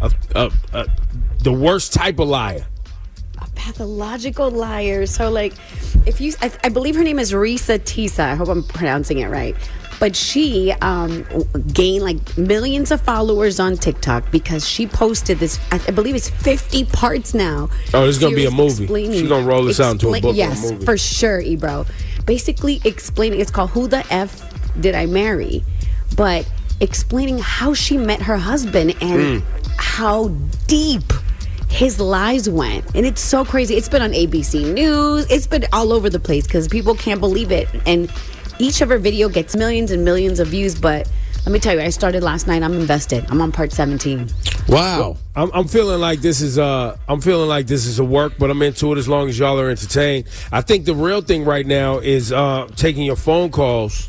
worst type of liar. A pathological liar. So, if you, I believe her name is Risa Tisa. I hope I'm pronouncing it right. But she gained like millions of followers on TikTok because she posted this. I believe it's 50 parts now. Oh, this is gonna be a movie. She's gonna roll this out into a book. Yes, or a movie. for sure, Ebro. Basically explaining. It's called "Who the F Did I Marry?" But explaining how she met her husband and how deep his lies went. And it's so crazy. It's been on ABC News. It's been all over the place because people can't believe it. And each of her video gets millions and millions of views. But let me tell you, I started last night. I'm invested. I'm on part 17. Wow. Well, I'm feeling like this is a work, but I'm into it as long as y'all are entertained. I think the real thing right now is taking your phone calls.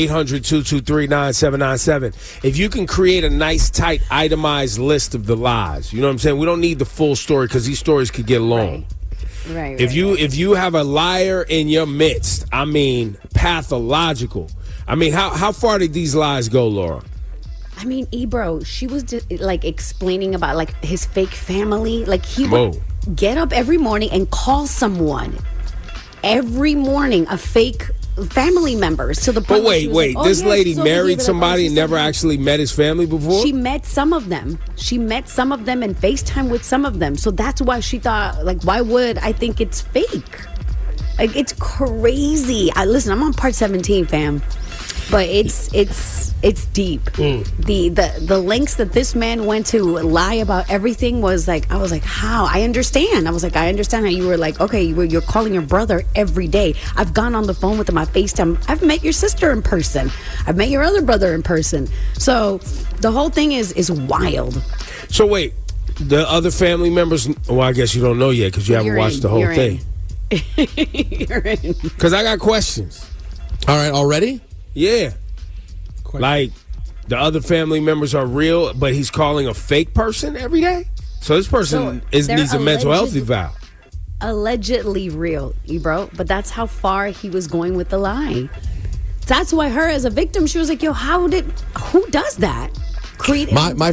800-223-9797. If you can create a nice, tight, itemized list of the lies, you know what I'm saying? We don't need the full story because these stories could get long. Right. If you have a liar in your midst, I mean, pathological. I mean, how far did these lies go, Laura? I mean, Ebro, she was just, like explaining about like his fake family. Like he would get up every morning and call someone every morning, a fake family members, to the point. But wait, this lady married somebody and never actually met his family before? She met some of them. She met some of them and FaceTime with some of them. So that's why she thought, like, why would I think it's fake? Like, it's crazy. Listen, I'm on part 17, fam. But it's deep. The lengths that this man went to lie about everything was like, I was like, how? I understand. I understand how you were like, okay, you're calling your brother every day. I've gone on the phone with him. I FaceTime. I've met your sister in person. I've met your other brother in person. So the whole thing is wild. So wait, the other family members, well, I guess you don't know yet because you haven't watched the whole thing. You're in. Because I got questions. All right, already? Yeah. Like, the other family members are real, but he's calling a fake person every day? So this person needs a mental health eval. Allegedly real, Ebro. But that's how far he was going with the lie. That's why her, as a victim, she was like, yo, who does that? Create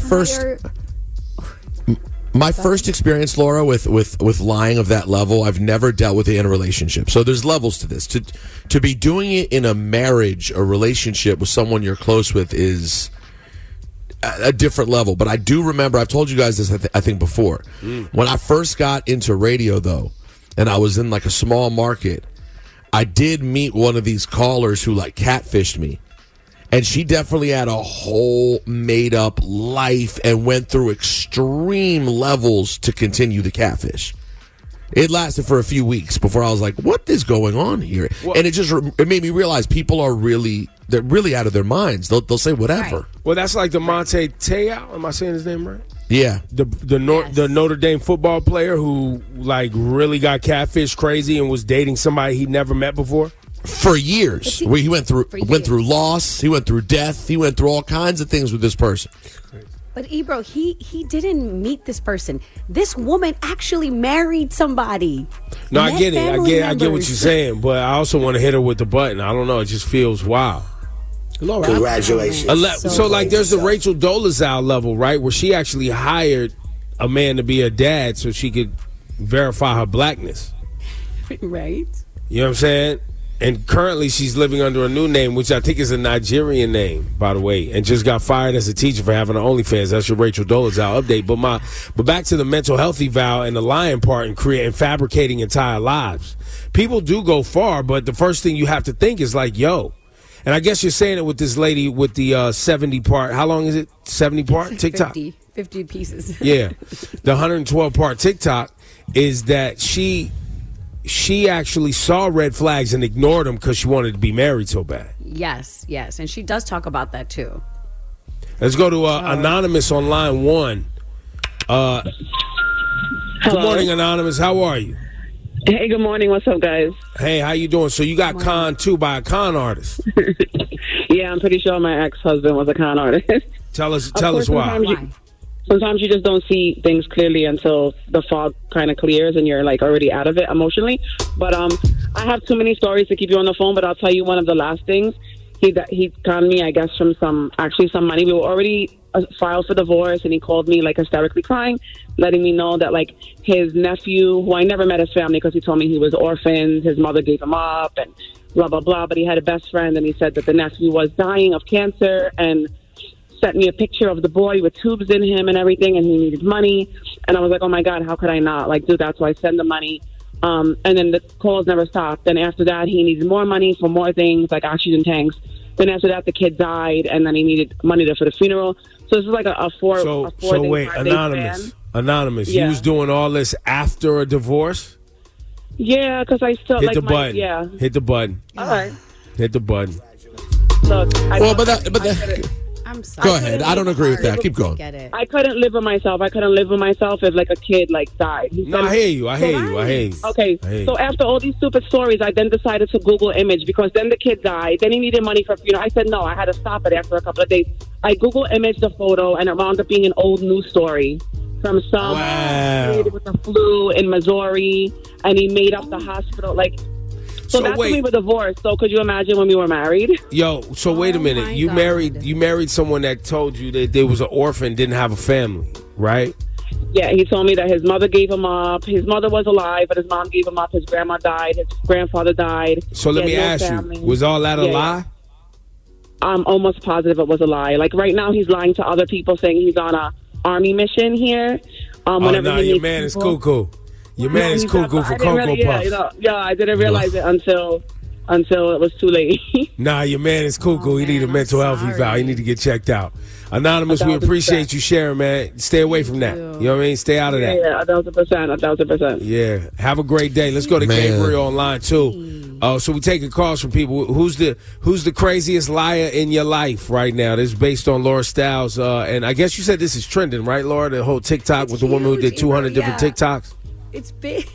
My first experience, Laura, with lying of that level, I've never dealt with it in a relationship. So there's levels to this. To be doing it in a marriage, a relationship with someone you're close with is a different level. But I do remember, I've told you guys this, I think, before. When I first got into radio, though, and I was in like a small market, I did meet one of these callers who like catfished me. And she definitely had a whole made-up life and went through extreme levels to continue the catfish. It lasted for a few weeks before I was like, what is going on here? Well, and it made me realize people are they're really out of their minds. They'll say whatever. Right. Well, that's like the Monte Te'o. Am I saying his name right? Yeah. The Notre Dame football player who like really got catfish crazy and was dating somebody he'd never met before. For years. He went through loss. He went through death. He went through all kinds of things with this person. But Ebro, he didn't meet this person. This woman actually married somebody. No, I get it. I get what you're saying, but I also want to hit her with the button. I don't know. It just feels wild. Congratulations. So like, there's the Rachel Dolezal level, right, where she actually hired a man to be her dad so she could verify her blackness. Right. You know what I'm saying? And currently she's living under a new name, which I think is a Nigerian name, by the way, and just got fired as a teacher for having an OnlyFans. That's your Rachel Dolezal update. But back to the mental health eval and the lying part and fabricating entire lives. People do go far, but the first thing you have to think is like, yo. And I guess you're saying it with this lady with the 70 part. How long is it? 70 part TikTok? 50 pieces. Yeah. The 112 part TikTok is that she actually saw red flags and ignored them because she wanted to be married so bad. Yes. And she does talk about that, too. Let's go to Anonymous on line 1. Good morning, Anonymous. How are you? Hey, good morning. What's up, guys? Hey, how you doing? So you got conned, too, by a con artist. Yeah, I'm pretty sure my ex-husband was a con artist. Tell us why. Sometimes you just don't see things clearly until the fog kind of clears and you're like already out of it emotionally. But I have too many stories to keep you on the phone, but I'll tell you one of the last things. He conned me, I guess, from some money. We were already filed for divorce, and he called me like hysterically crying, letting me know that like his nephew, who I never met his family because he told me he was orphaned, his mother gave him up, and blah blah blah. But he had a best friend, and he said that the nephew was dying of cancer, and sent me a picture of the boy with tubes in him and everything, and he needed money. And I was like, oh my God, how could I not like do that? So I send the money. And then the calls never stopped. Then after that, he needs more money for more things like oxygen tanks. Then after that, the kid died, and then he needed money for the funeral. So this was like a four. So wait, anonymous. Yeah. You was doing all this after a divorce? Yeah, because I still Hit like the my button. yeah. Hit the button. All right. Hit the button. Look, I'm sorry. Go ahead. I don't agree with that. Keep going. I couldn't live with myself. I couldn't live with myself if like a kid like died. No, I hear you. I hear you. Okay, so after all these stupid stories, I then decided to Google image because then the kid died. Then he needed money for funeral. I said no. I had to stop it after a couple of days. I Google image the photo, and it wound up being an old news story from some kid with the flu in Missouri, and he made up the hospital like. So that's when we were divorced. So could you imagine when we were married? Yo, so wait a minute. You married someone that told you that there was an orphan, didn't have a family, right? Yeah, he told me that his mother gave him up. His mother was alive, but his mom gave him up. His grandma died. His grandfather died. So let me ask you, was all that a lie? I'm almost positive it was a lie. Like right now, he's lying to other people, saying he's on a army mission here. Your man is cuckoo. Your man is cuckoo for Cocoa Puffs. I didn't realize it until it was too late. Nah, your man is cuckoo. He need a mental health eval. He need to get checked out. Anonymous, we appreciate you sharing, man. Stay away from that. You know what I mean? Stay out of that. Yeah, 1,000%. Yeah. Have a great day. Let's go to Gabriel on line 2. So we taking calls from people. Who's the craziest liar in your life right now? This is based on Laura Stiles. And I guess you said this is trending, right, Laura? The whole TikTok with the woman who did 200 different TikToks. It's big.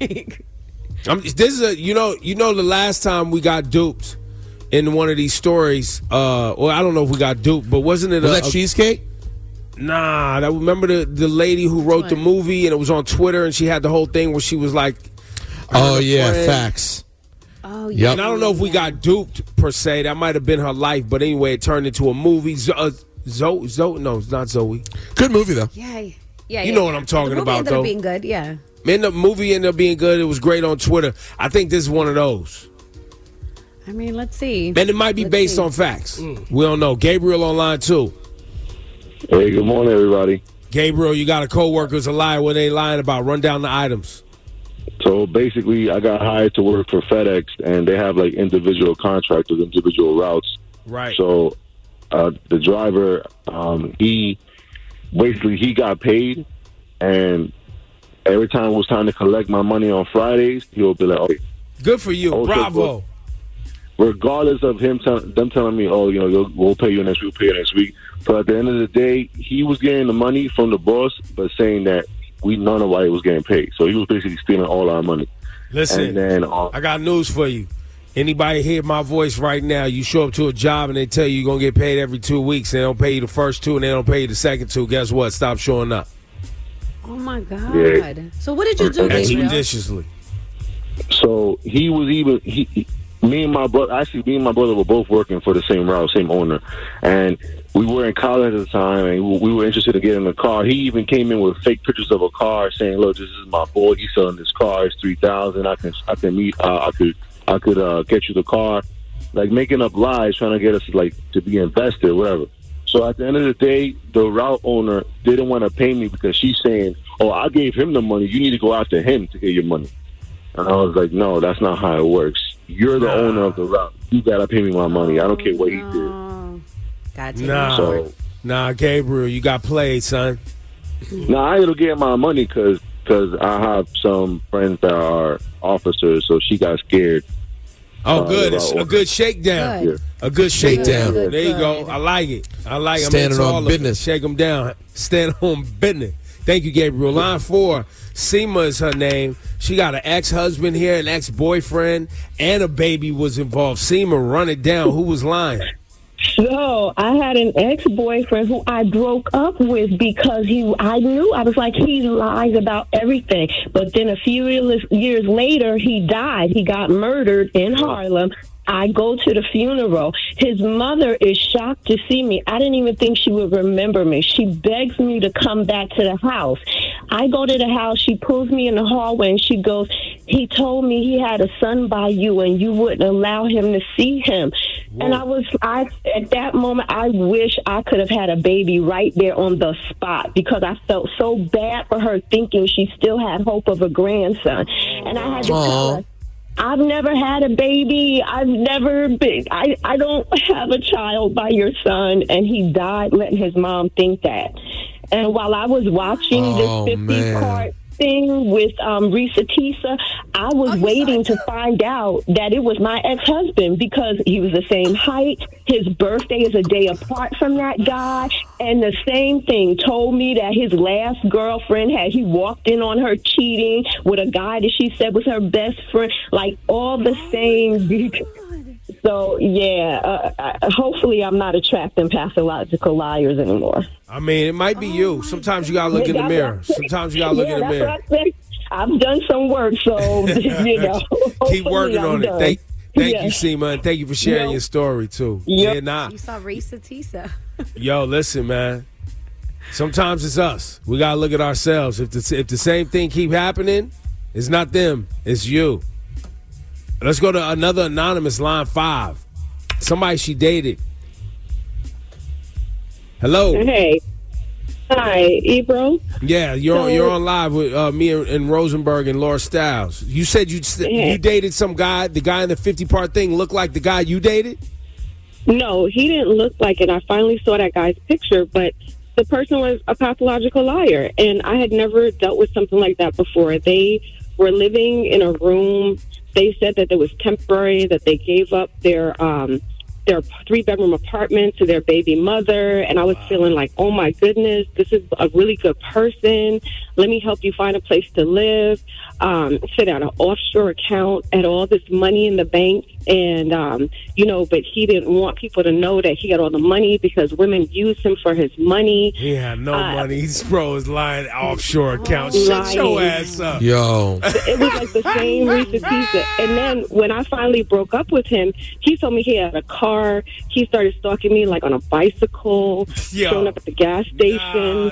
This is the last time we got duped in one of these stories. Or I don't know if we got duped, but wasn't it that cheesecake? Nah, I remember the lady who wrote the movie, and it was on Twitter, and she had the whole thing where she was like, "Oh yeah, facts." Oh yeah. And I don't know if we got duped per se. That might have been her life, but anyway, it turned into a movie. Zoe? No, it's not Zoe. Good movie though. Yeah. You know what I'm talking the movie about, ended though. Up being good, yeah. Man, the movie ended up being good. It was great on Twitter. I think this is one of those. I mean, let's see. And it might be based on facts. We don't know. Gabriel on line 2. Hey, good morning, everybody. Gabriel, you got a coworker who's a liar. What they lying about? Run down the items. So basically, I got hired to work for FedEx, and they have like individual contracts with individual routes. Right. So the driver, he got paid, and every time it was time to collect my money on Fridays, he would be like, "Oh, good for you, bravo." Regardless of them telling me, "Oh, we'll pay you next week, But at the end of the day, he was getting the money from the boss, but saying that none of why he was getting paid. So he was basically stealing all our money. Listen, and then, I got news for you. Anybody hear my voice right now, you show up to a job and they tell you you're going to get paid every 2 weeks, and they don't pay you the first 2 and they don't pay you the second 2, guess what? Stop showing up. Oh, my God. Yeah. So what did you do, Gabriel? Expeditiously. So he was me and my brother were both working for the same route, same owner. And we were in college at the time, and we were interested in getting a car. He even came in with fake pictures of a car saying, "Look, this is my boy. He's selling this car. It's $3,000. I could get you the car." Like making up lies, trying to get us to be invested, whatever. So at the end of the day, the route owner didn't want to pay me because she's saying, "Oh, I gave him the money. You need to go after him to get your money." And I was like, "No, that's not how it works. You're the owner of the route. You gotta pay me my money. I don't care what he did." Nah, Gabriel, you got played, son. Nah, I ended up getting my money because I have some friends that are officers, so she got scared. Oh, good. It's a good shakedown. Good. A good shakedown. Good. There you go. I like it. Standing on business. Shake them down. Stand on business. Thank you, Gabriel. Line 4, Seema is her name. She got an ex-husband here, an ex-boyfriend, and a baby was involved. Seema, run it down. Who was lying? So I had an ex-boyfriend who I broke up with because I knew, I was like, he lies about everything. But then a few years later, he died. He got murdered in Harlem. I go to the funeral. His mother is shocked to see me. I didn't even think she would remember me. She begs me to come back to the house. I go to the house. She pulls me in the hallway and she goes, he told me he had a son by you and you wouldn't allow him to see him. Whoa. And at that moment, I wish I could have had a baby right there on the spot because I felt so bad for her thinking she still had hope of a grandson. And I had to tell her, I've never had a baby. I've never been. I don't have a child by your son. And he died letting his mom think that. And while I was watching this 50-part thing with Risa Tisa, I was waiting to find out that it was my ex-husband because he was the same height. His birthday is a day apart from that guy. And the same thing told me that his last girlfriend he walked in on her cheating with a guy that she said was her best friend, like all the same. So, hopefully I'm not attracting pathological liars anymore. I mean, it might be you. Sometimes you got to look in the mirror. Sometimes you got to look in the mirror. I've done some work, so, Keep working on it. Thank you, Seema, and thank you for sharing your story, too. You saw Risa Tisa. Yo, listen, man. Sometimes it's us. We got to look at ourselves. If the same thing keep happening, it's not them. It's you. Let's go to another anonymous line 5. Somebody she dated. Hello. Hey. Hi, Ebro. Yeah, you're on live with me and Rosenberg and Laura Stiles. You said you dated some guy. The guy in the 50-part thing looked like the guy you dated? No, he didn't look like it. I finally saw that guy's picture, but the person was a pathological liar, and I had never dealt with something like that before. They were living in a room. They said that it was temporary, that they gave up their 3-bedroom apartment to their baby mother. And I was feeling like, oh, my goodness, this is a really good person. Let me help you find a place to live. Set out an offshore account, had all this money in the bank. And, but he didn't want people to know that he had all the money because women used him for his money. He had no money. This bro is lying offshore account. Shut your ass up. Yo. It was like the same Risa Tisa. And then when I finally broke up with him, he told me he had a car. He started stalking me like on a bicycle, showing up at the gas station.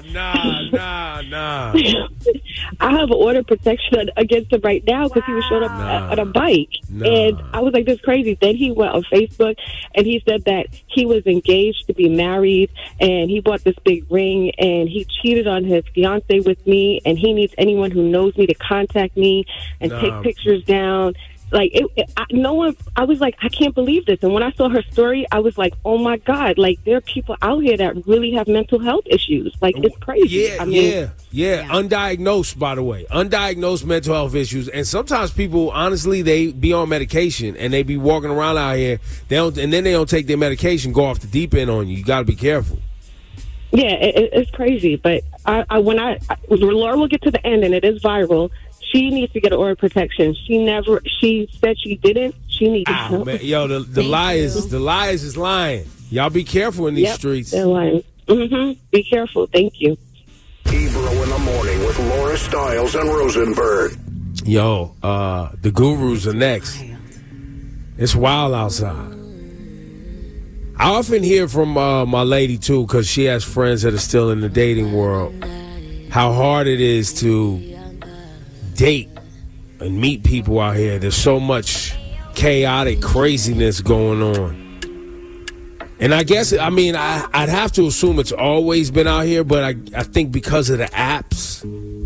Nah. I have order protection against him right now because he was showing up at a bike. And I was like, this is crazy. Then he went on Facebook and he said that he was engaged to be married and he bought this big ring and he cheated on his fiance with me and he needs anyone who knows me to contact me and take pictures down. Like, I was like, I can't believe this. And when I saw her story, I was like, oh, my God. Like, there are people out here that really have mental health issues. Like, it's crazy. Yeah. Undiagnosed, by the way. Undiagnosed mental health issues. And sometimes people, honestly, they be on medication and they be walking around out here. And then they don't take their medication, go off the deep end on you. You got to be careful. Yeah, it's crazy. But Laura will get to the end, and it is viral. She needs to get an order protection. She said she didn't. She needs help. Man. Yo, the liars is lying. Y'all be careful in these streets. They're lying. Be careful. Thank you. Ebro in the morning with Laura Stiles and Rosenberg. Yo, the gurus are next. It's wild outside. I often hear from my lady, too, because she has friends that are still in the dating world, how hard it is to date and meet people out here. There's so much chaotic craziness going on. And I guess, I'd have to assume it's always been out here, but I think because of the apps.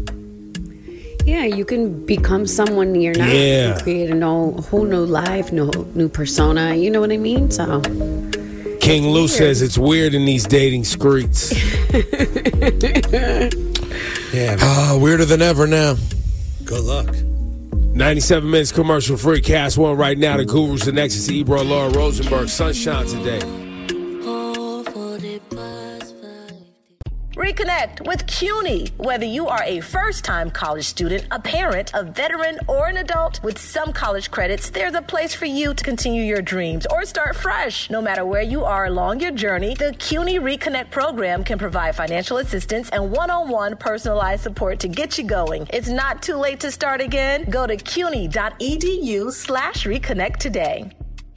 Yeah, you can become someone you're not. Yeah. And create a whole new life, new persona. You know what I mean? So King Lou says it's weird in these dating streets. Yeah, weirder than ever now. Good luck. 97 minutes commercial free. Cast one right now. The Gurus, the next is Ebro, Laura Rosenberg. Sunshine today. Reconnect with CUNY. Whether you are a first-time college student, a parent, a veteran, or an adult, with some college credits, there's a place for you to continue your dreams or start fresh. No matter where you are along your journey, the CUNY Reconnect program can provide financial assistance and one-on-one personalized support to get you going. It's not too late to start again. Go to cuny.edu/reconnect today.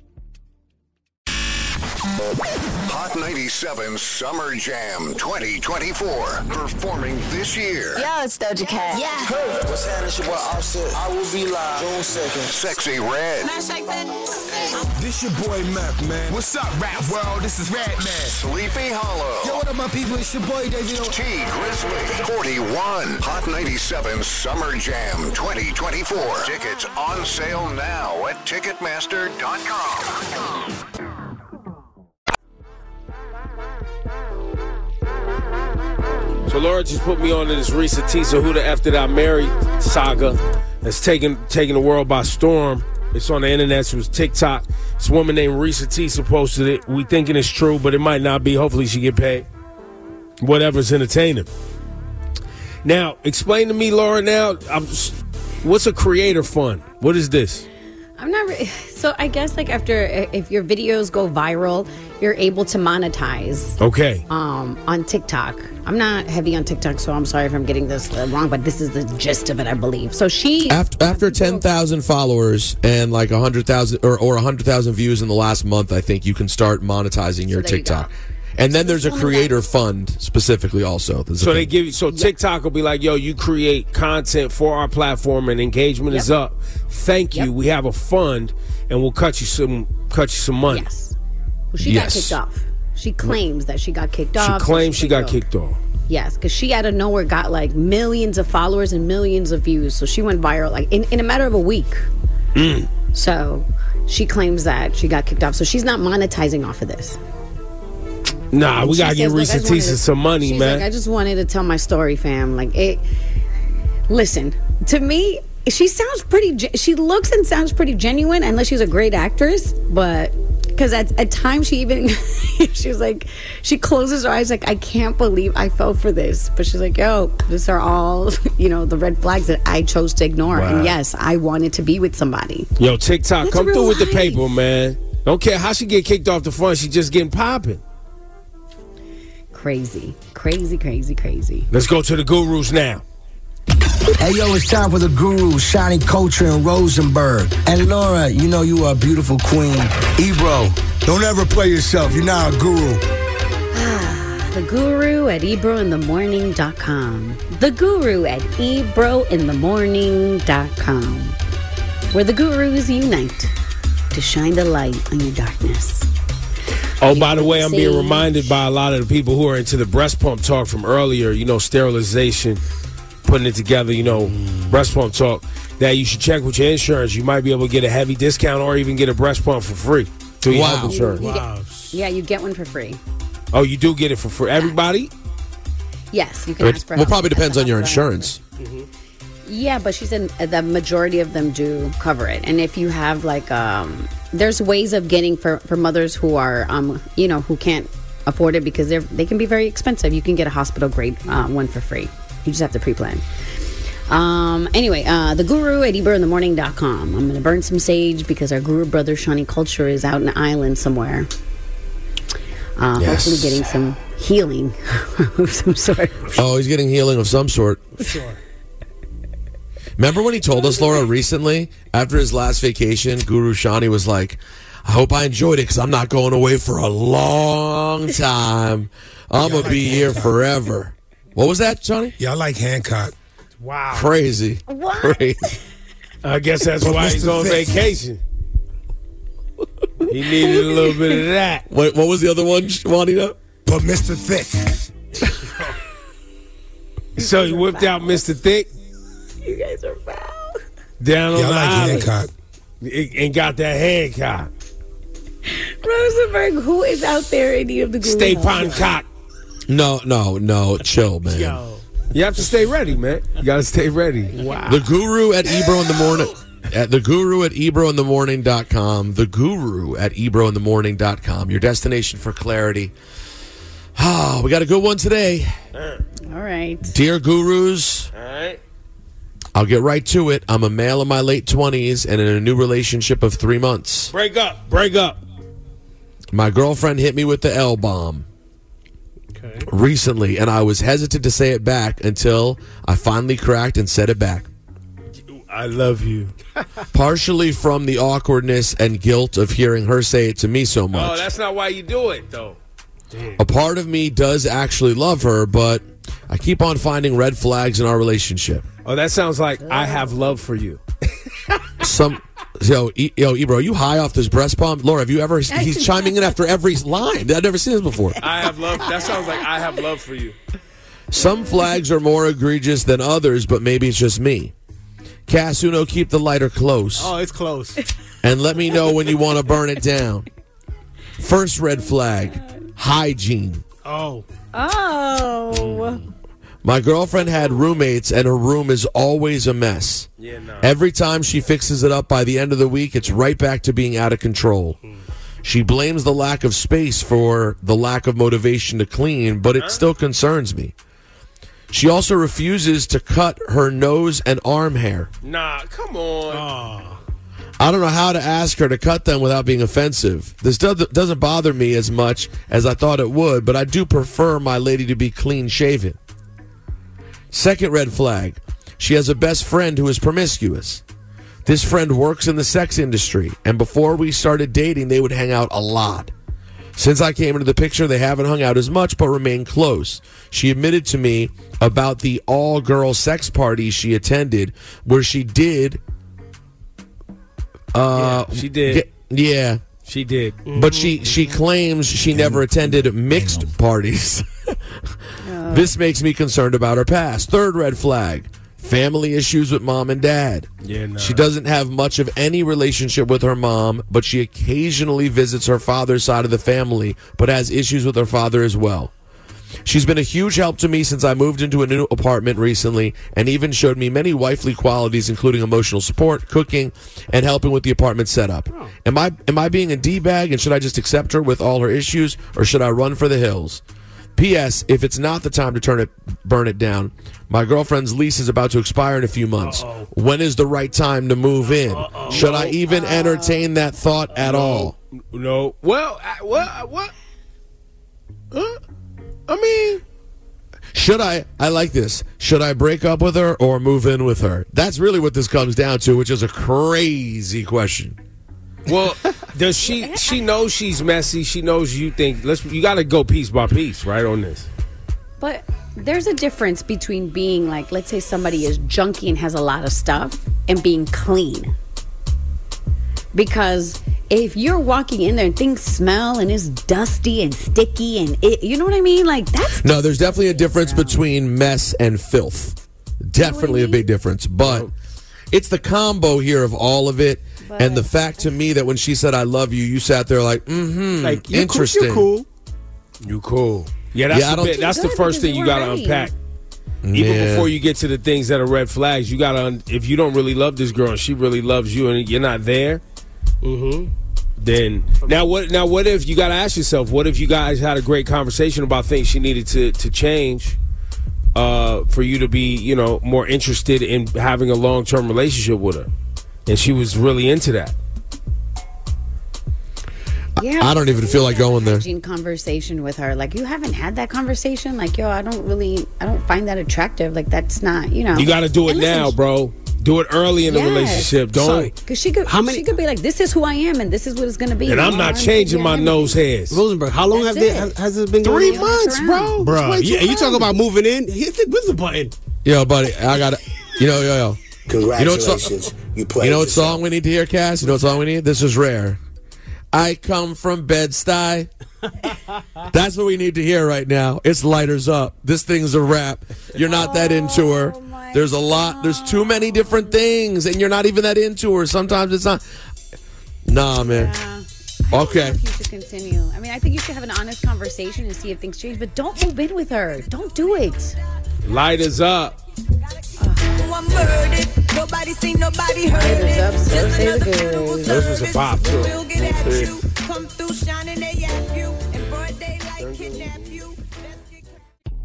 Hot 97 Summer Jam 2024. Performing this year. Yo, it's Doja Cat. Yeah. Hey, what's happening? It's your boy Offset. I will be live June 2nd. Sexy Red. This your boy Mac, man. What's up, rap world? This is Red Man. Sleepy Hollow. Yo, what up, my people? It's your boy David. T Grizzly. 41. Hot 97 Summer Jam 2024. Tickets on sale now at Ticketmaster.com. So Laura just put me on to this Risa Tisa Who the F Did I Marry saga that's taking the world by storm. It's on the internet. It was TikTok. This woman named Risa Tisa posted it. We thinking it's true, but it might not be. Hopefully she get paid. Whatever's entertaining. Now, explain to me, Laura, now, what's a creator fund? What is this? I'm not so I guess like if your videos go viral, you're able to monetize. Okay. On TikTok. I'm not heavy on TikTok, so I'm sorry if I'm getting this wrong, but this is the gist of it, I believe. So she after 10,000 followers and like 100,000 or 100,000 views in the last month, I think you can start monetizing your TikTok. And then there's a creator fund specifically also. So they give you, TikTok will be like, yo, you create content for our platform and engagement is up. Thank you. We have a fund and we'll cut you some money. Yes. Well, she got kicked off. She claims that she got kicked off. She claims she got kicked off. Yes, because she out of nowhere got like millions of followers and millions of views. So she went viral like in a matter of a week. So she claims that she got kicked off. So she's not monetizing off of this. Nah, we gotta get Risa Tisa some money, man. Like, I just wanted to tell my story, fam. Like it. Listen, to me, she looks and sounds pretty genuine, unless she's a great actress. But because at times she even she was like, she closes her eyes like, I can't believe I fell for this. But she's like, yo, these are all the red flags that I chose to ignore. Wow. And yes, I wanted to be with somebody. Yo, TikTok, come through with the paper, man. Don't care how she get kicked off the fund. She just getting popping. Crazy. Let's go to the gurus now. Hey, yo, it's time for the guru, Shani Culture and Rosenberg. And Laura, you know you are a beautiful queen. Ebro, don't ever play yourself. You're not a guru. The Guru at ebrointhemorning.com. The Guru at ebrointhemorning.com. Where the gurus unite to shine the light on your darkness. Oh, by the way, I'm being reminded by a lot of the people who are into the breast pump talk from earlier, sterilization, putting it together, breast pump talk, that you should check with your insurance. You might be able to get a heavy discount or even get a breast pump for free through your health insurance. You get one for free. Oh, you do get it for free? Everybody? Yes, you can ask for help. Well, probably depends on your insurance. Mm-hmm. Yeah, but she said the majority of them do cover it. And if you have there's ways of getting for mothers who are, who can't afford it because they can be very expensive. You can get a hospital grade one for free. You just have to pre-plan. Anyway, the Guru at ebrointhemorning.com. I'm going to burn some sage because our guru brother, Shani Culture, is out in an island somewhere. Hopefully getting some healing of some sort. Oh, he's getting healing of some sort. Sure. Remember when he told us, Laura, recently, after his last vacation, Guru Shani was like, I hope I enjoyed it because I'm not going away for a long time. I'm going to be here forever. What was that, Shani? Yeah, I like Hancock. Wow. Crazy. What? Crazy. I guess that's why he's on vacation. He needed a little bit of that. What was the other one, Juanita? But Mr. Thick. So he whipped out Mr. Thick? You guys are foul. Down on the island. Hancock. And got that Hancock. Rosenberg, who is out there in need of the Guru? Stay Hancock. No. Chill, man. Yo. You have to stay ready, man. You got to stay ready. Wow. The Guru at Ebro in the morning. The Guru at ebrointhemorning.com. The Guru at ebrointhemorning.com. Your destination for clarity. We got a good one today. All right. Dear Gurus. All right. I'll get right to it. I'm a male in my late 20s and in a new relationship of 3 months. Break up. Break up. My girlfriend hit me with the L-bomb recently, and I was hesitant to say it back until I finally cracked and said it back. I love you. Partially from the awkwardness and guilt of hearing her say it to me so much. Oh, that's not why you do it, though. A part of me does actually love her, but I keep on finding red flags in our relationship. Oh, that sounds like I have love for you. Ebro, are you high off this breast pump? Laura, have you ever? He's chiming in after every line. I've never seen this before. I have love. That sounds like I have love for you. Some flags are more egregious than others, but maybe it's just me. Cass Uno, keep the lighter close. Oh, it's close. And let me know when you want to burn it down. First red flag, hygiene. Oh. My girlfriend had roommates, and her room is always a mess. Yeah, no. Every time she fixes it up, by the end of the week, it's right back to being out of control. She blames the lack of space for the lack of motivation to clean, but it still concerns me. She also refuses to cut her nose and arm hair. Nah, come on. I don't know how to ask her to cut them without being offensive. This doesn't bother me as much as I thought it would, but I do prefer my lady to be clean-shaven. Second red flag, she has a best friend who is promiscuous. This friend works in the sex industry, and before we started dating, they would hang out a lot. Since I came into the picture, they haven't hung out as much, but remain close. She admitted to me about the all-girl sex party she attended, where she did... she did. Yeah. She did. But she claims she never attended mixed parties. This makes me concerned about her past. Third red flag, family issues with mom and dad. Yeah, no. She doesn't have much of any relationship with her mom, but she occasionally visits her father's side of the family, but has issues with her father as well. She's been a huge help to me since I moved into a new apartment recently, and even showed me many wifely qualities, including emotional support, cooking, and helping with the apartment setup. Am I being a D-bag, and should I just accept her with all her issues, or should I run for the hills? P.S. If it's not the time to burn it down, my girlfriend's lease is about to expire in a few months. When is the right time to move in? Should I even entertain that thought at all? No. Well, what? I mean, should I like this. Should I break up with her or move in with her? That's really what this comes down to, which is a crazy question. Well, does she knows she's messy. She knows you think you got to go piece by piece, right, on this. But there's a difference between being like, let's say somebody is junky and has a lot of stuff, and being clean. Because if you're walking in there and things smell and it's dusty and sticky and you know what I mean? Like that's no. There's definitely a difference between mess and filth. Definitely a big difference, but it's the combo here of all of it. And the fact to me that when she said "I love you," you sat there like, like interesting. You cool. Yeah, that's the first thing you got to unpack. Even before you get to the things that are red flags, you got to. If you don't really love this girl and she really loves you, and you're not there, then now what if you got to ask yourself, what if you guys had a great conversation about things she needed to change for you to be, more interested in having a long-term relationship with her? And she was really into that. Yeah, I don't even feel like going there. Conversation with her, like you haven't had that conversation. Like, yo, I don't find that attractive. Like, that's not, You got to do it now, bro. Do it early in the relationship. Don't. Because she could be like, this is who I am, and this is what it's going to be. And I'm not changing my nose hairs. Rosenberg, how long has this been going on? 3 months, bro. Bro, you talk about moving in? Hit the button. Yo, buddy, I got to, yo. Congratulations. You know what song we need to hear, Cass? You know what song we need? This is rare. I come from Bed-Stuy. That's what we need to hear right now. It's lighters up. This thing's a wrap. You're not that into her. There's a lot. There's too many different things, and you're not even that into her. Sometimes it's not. Nah, man. Okay. I think you should continue. I mean, I think you should have an honest conversation and see if things change, but don't move in with her. Don't do it. Lighters up. Nobody seen nobody heard it. Just another This was a bop too. Come through shining, they yap you. In broad daylight, kidnap you.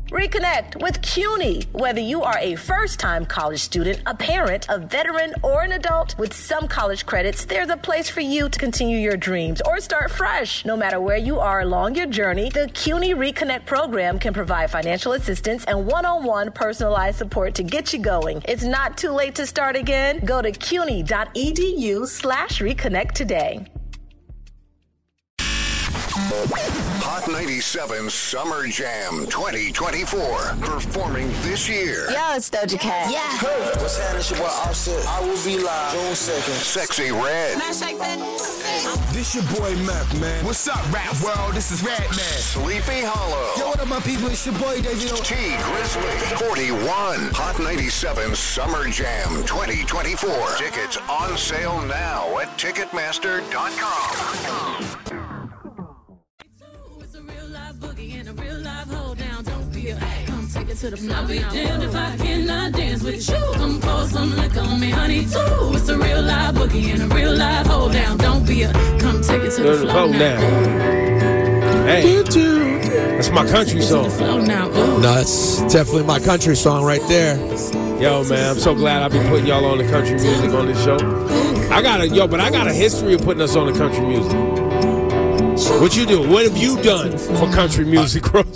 Reconnect with CUNY. Whether you are a first-time college student, a parent, a veteran, or an adult, with some college credits, there's a place for you to continue your dreams or start fresh. No matter where you are along your journey, the CUNY Reconnect program can provide financial assistance and one-on-one personalized support to get you going. It's not too late to start again. Go to cuny.edu/reconnect today. Hot 97 Summer Jam 2024. Performing this year. Yo, it's Doja Cat. Yeah. Hey, what's happening? It's your boy Offset. I will be live June 2nd. Sexy Red. This your boy Mac, man. What's up, rap world? This is Red Man. Sleepy Hollow. Yo, what up, my people? It's your boy David. T Grizzly. 41. Hot 97 Summer Jam 2024. Tickets on sale now at Ticketmaster.com. To the floor. I'll be damned if I cannot dance with you. Come pour some liquor on me, honey, too. It's a real live boogie and a real live hold down. Don't be a come take it to the floor now. Hey, that's my country song. No, that's definitely my country song right there. Yo, man, I'm so glad I've been putting y'all on the country music on this show. I got a history of putting us on the country music. What you do? What have you done for country music, Rose?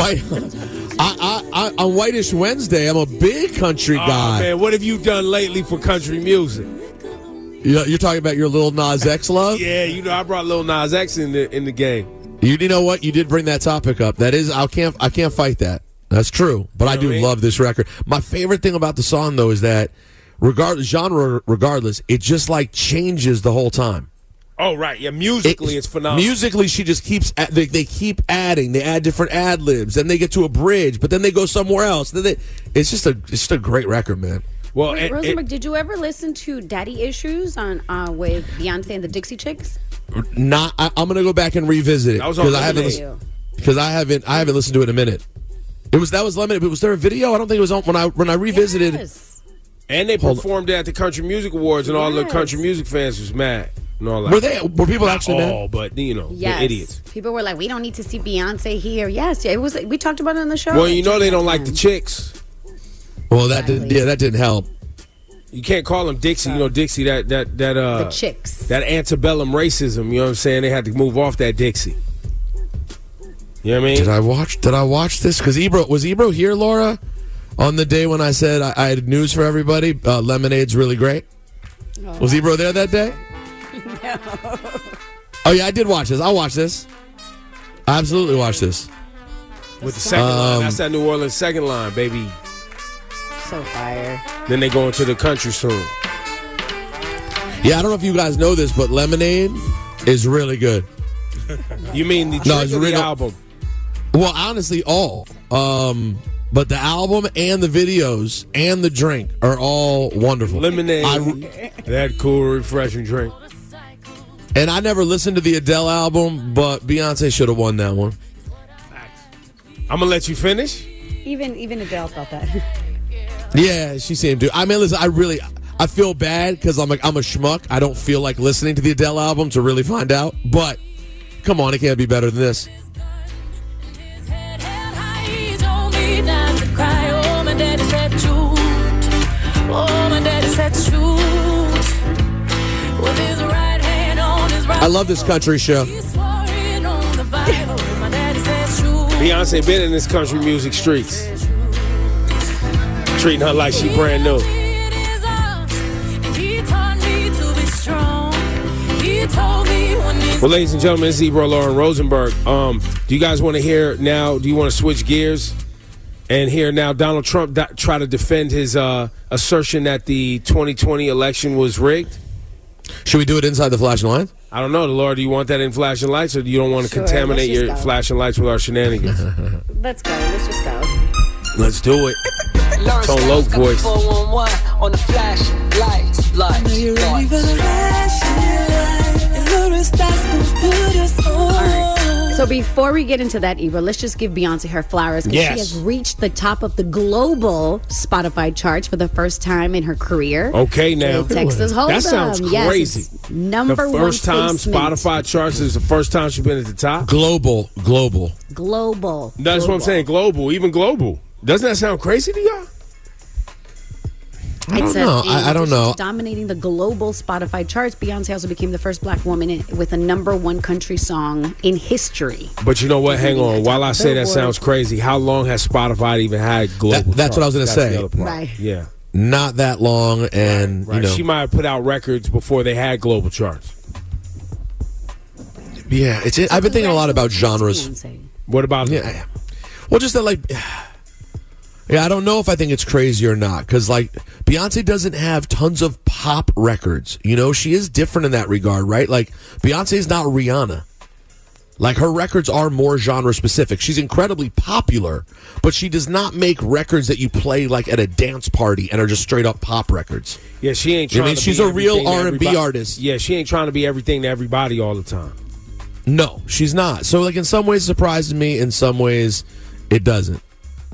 On Whitish Wednesday, I'm a big country guy. Man, what have you done lately for country music? You're talking about your Lil Nas X love? Yeah, you know I brought Lil Nas X in the game. You know what? You did bring that topic up. That is, I can't fight that. That's true. But I do love this record. My favorite thing about the song though is that, regardless, it just like changes the whole time. Oh, right. Yeah, musically, it's phenomenal. Musically, she just keeps, they keep adding. They add different ad-libs. Then they get to a bridge, but then they go somewhere else. It's just a great record, man. Well, wait, Rosenberg, did you ever listen to Daddy Issues on with Beyonce and the Dixie Chicks? I'm going to go back and revisit it. Because I haven't listened to it in a minute. That was Lemonade, but was there a video? I don't think it was on when I revisited. Yes. And they performed at the Country Music Awards, and all the country music fans was mad. Were people actually mad? Oh, but the idiots. People were like, "We don't need to see Beyonce here." Yes, yeah, it was. We talked about it on the show. Well, they don't like the chicks. Well, that didn't help. You can't call them Dixie. Dixie the chicks. That antebellum racism. You know what I'm saying? They had to move off that Dixie. You know what I mean? Did I watch this? Because was Ebro here, Laura, on the day when I said I had news for everybody? Lemonade's really great. Oh, was Ebro there that day? No. Oh yeah, I did watch this. I'll watch this. I absolutely watch this. With the second line, that's that New Orleans second line, baby. So fire. Then they go into the country soon. Yeah, I don't know if you guys know this, but Lemonade is really good. You mean the drink or the album? Well, honestly, all. But the album and the videos and the drink are all wonderful. Lemonade, that cool, refreshing drink. And I never listened to the Adele album, but Beyonce should have won that one. I'm going to let you finish. Even Adele thought that. Yeah, she seemed to. I mean, listen, I feel bad because I'm a schmuck. I don't feel like listening to the Adele album to really find out. But, come on, it can't be better than this. I love this country show. Beyonce been in this country music streets. Treating her like she brand new. Well, ladies and gentlemen, it's Ebro, Lauren Rosenberg. Do you guys want to hear now? Do you want to switch gears and hear now Donald Trump try to defend his assertion that the 2020 election was rigged? Should we do it inside the flashing lights? I don't know, Laura. Do you want that in flashing lights, or do you don't want to contaminate your flashing lights with our shenanigans? Let's go. Let's just go. Let's do it. Tone Loc voice. 411 on the flashing lights. All right. So So before we get into that, Ibra, let's just give Beyonce her flowers. Because Yes. she has reached the top of the global Spotify charts for the first time in her career. Okay, now. Texas Hold'em. That sounds crazy. Yes, number the one first time placement. Spotify charts is the first time she's been at the top? Global. Global. That's what I'm saying. Global. Even global. Doesn't that sound crazy to y'all? I don't know. I don't know. Dominating the global Spotify charts, Beyonce also became the first black woman with a number one country song in history. But you know what? Hang on. While I say that Billboard. sounds crazy, how long has Spotify even had global That's what I was going to charts? That's say. the other part. Right. Yeah. Not that long, and Right. you know, She might have put out records before they had global charts. yeah. I've been thinking a lot about genres. What about Yeah. Well, just that, like, yeah, I don't know if I think it's crazy or not, because like Beyonce doesn't have tons of pop records. You know, she is different in that regard, right? Like Beyonce's not Rihanna. Like her records are more genre specific. She's incredibly popular, but she does not make records that you play like at a dance party and are just straight up pop records. Yeah, she ain't You know trying what I mean? to She's be a real everything to R&B everybody. artist. Yeah, she ain't trying to be everything to everybody all the time. No, she's not. So, like, in some ways, it surprises me. In some ways, it doesn't.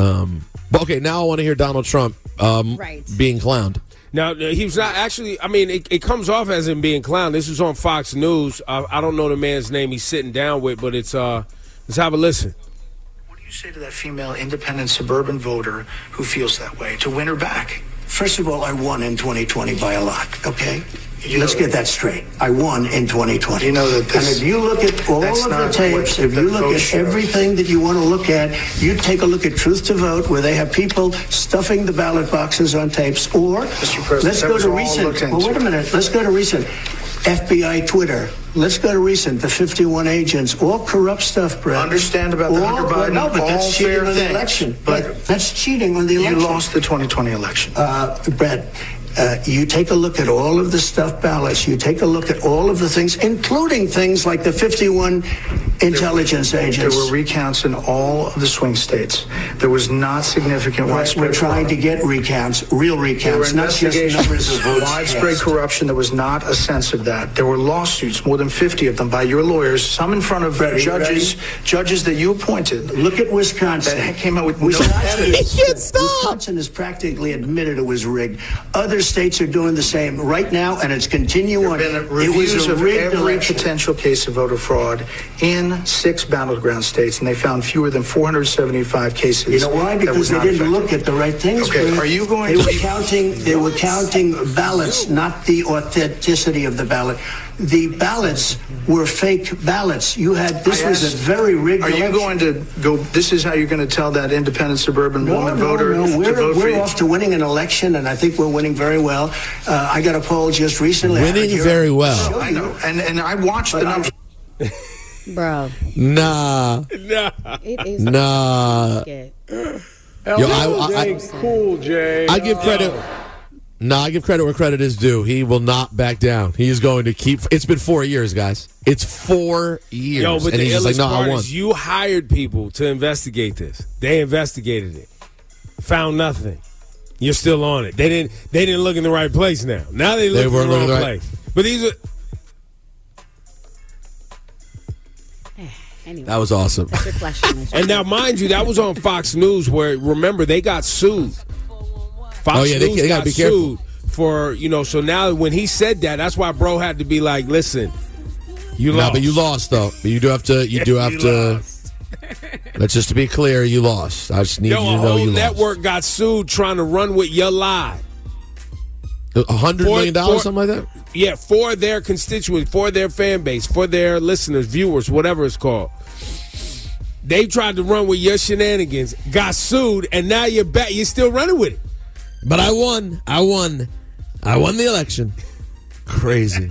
But okay, now I want to hear Donald Trump being clowned. Now, he was not actually, I mean, it comes off as him being clowned. This was on Fox News. I don't know the man's name he's sitting down with, but it's, let's have a listen. What do you say to that female independent suburban voter who feels that way, to win her back? First of all, I won in 2020 by a lot, okay? Let's get that straight. I won in 2020. You know that this- and if you look at all that's of the not tapes, what if you the look vote at shows. everything that you want to look at, you take a look at Truth to Vote, where they have people stuffing the ballot boxes on tapes, or President, let's that go was to all recent. looked Well, into. wait a minute. Let's go to recent. FBI Twitter. Let's go to recent. The 51 agents, all corrupt stuff, Brett. Understand about the Hunter Biden, No, but all that's cheating fair on the things. election. But that's cheating on the election. you lost the 2020 election. Brett, you take a look at all of the stuff ballots. You take a look at all of the things, including things like the 51 intelligence agents. There were recounts in all of the swing states. There was not significant widespread We're trying fraud. to get recounts, real There were recounts, not just investigations, numbers of votes widespread cast. corruption. There was not a sense of that. There were lawsuits, more than 50 of them, by your lawyers, some in front of Ready, judges that you appointed. Look at Wisconsin. That came out with no Wisconsin, evidence. Wisconsin has practically admitted it was rigged. Other states are doing the same right now, and it's continuing. There have been It was reviews a of rigged every election. potential case of voter fraud in 6 battleground states, and they found fewer than 475 cases. You know why? that Because was they not didn't affected. look at the right things. Okay, Brett. are you going They to- were counting. They were counting ballots, not the authenticity of the ballot. The ballots were fake ballots. You had this I was a asked, very rigged Are you election. going to go? This is how you're going to tell that independent suburban woman voter No. to vote for We're you? off to winning an election, and I think we're winning very well. I got a poll just recently. Winning very well. I know, and I watched the numbers. Bro. Nah. It is. Nah. Yo, Cool, Jay. I give credit. No, I give credit where credit is due. He will not back down. He is going to keep. It's been 4 years, guys. It's 4 years. Yo, but and the he's just like, illest no, I part won. is you hired people to investigate this. They investigated it, found nothing. You're still on it. They didn't look in the right place. Now they look in the weren't wrong looking right. place. But these are. Anyway, That was awesome. that's your question. And now, mind you, that was on Fox News, where remember they got sued. Fox Oh, yeah, they News gotta got be careful. sued for So now when he said that, that's why bro had to be like, listen, you No, lost. but you lost though. But you do have to. You do have You to. lost. Let's just to be clear, you lost. I just need Yo, you a to know whole you lost. network got sued trying to run with your lie. $100 million, For- something like that. Yeah, for their constituents, for their fan base, for their listeners, viewers, whatever it's called. They tried to run with your shenanigans, got sued, and now you're back. You're still running with it. But I won. I won the election. Crazy.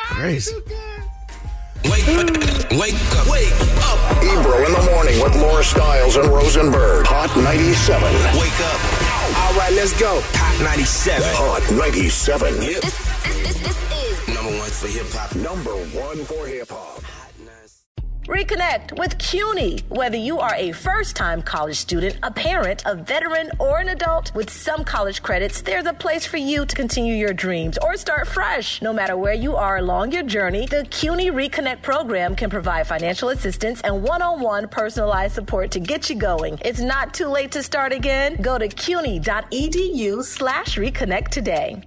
Wake up. Ebro in the morning with Laura Stiles and Rosenberg. Hot 97. Wake up. All right, let's go. Hot 97. Hot 97. Number one for hip hop. Number one for hip hop. Reconnect with CUNY. Whether you are a first-time college student, a parent, a veteran, or an adult, with some college credits, there's a place for you to continue your dreams or start fresh. No matter where you are along your journey, the CUNY Reconnect program can provide financial assistance and one-on-one personalized support to get you going. It's not too late to start again. Go to cuny.edu/reconnect today.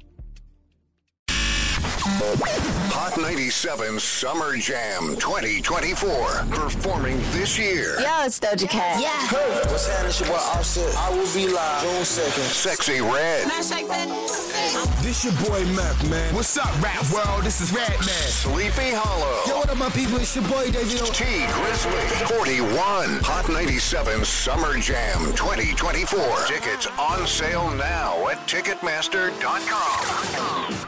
Hot 97 Summer Jam 2024. Performing this year. Yo, it's Doja Cat. Yeah. Hey, what's happening? It's your boy Offset. I will be live June 2nd. Sexy Red. This your boy Mac, man. What's up, rap world? This is Red Man. Sleepy Hollow. Yo, what up, my people? It's your boy David. T Grizzly. 41. Hot 97 Summer Jam 2024. Tickets on sale now at Ticketmaster.com.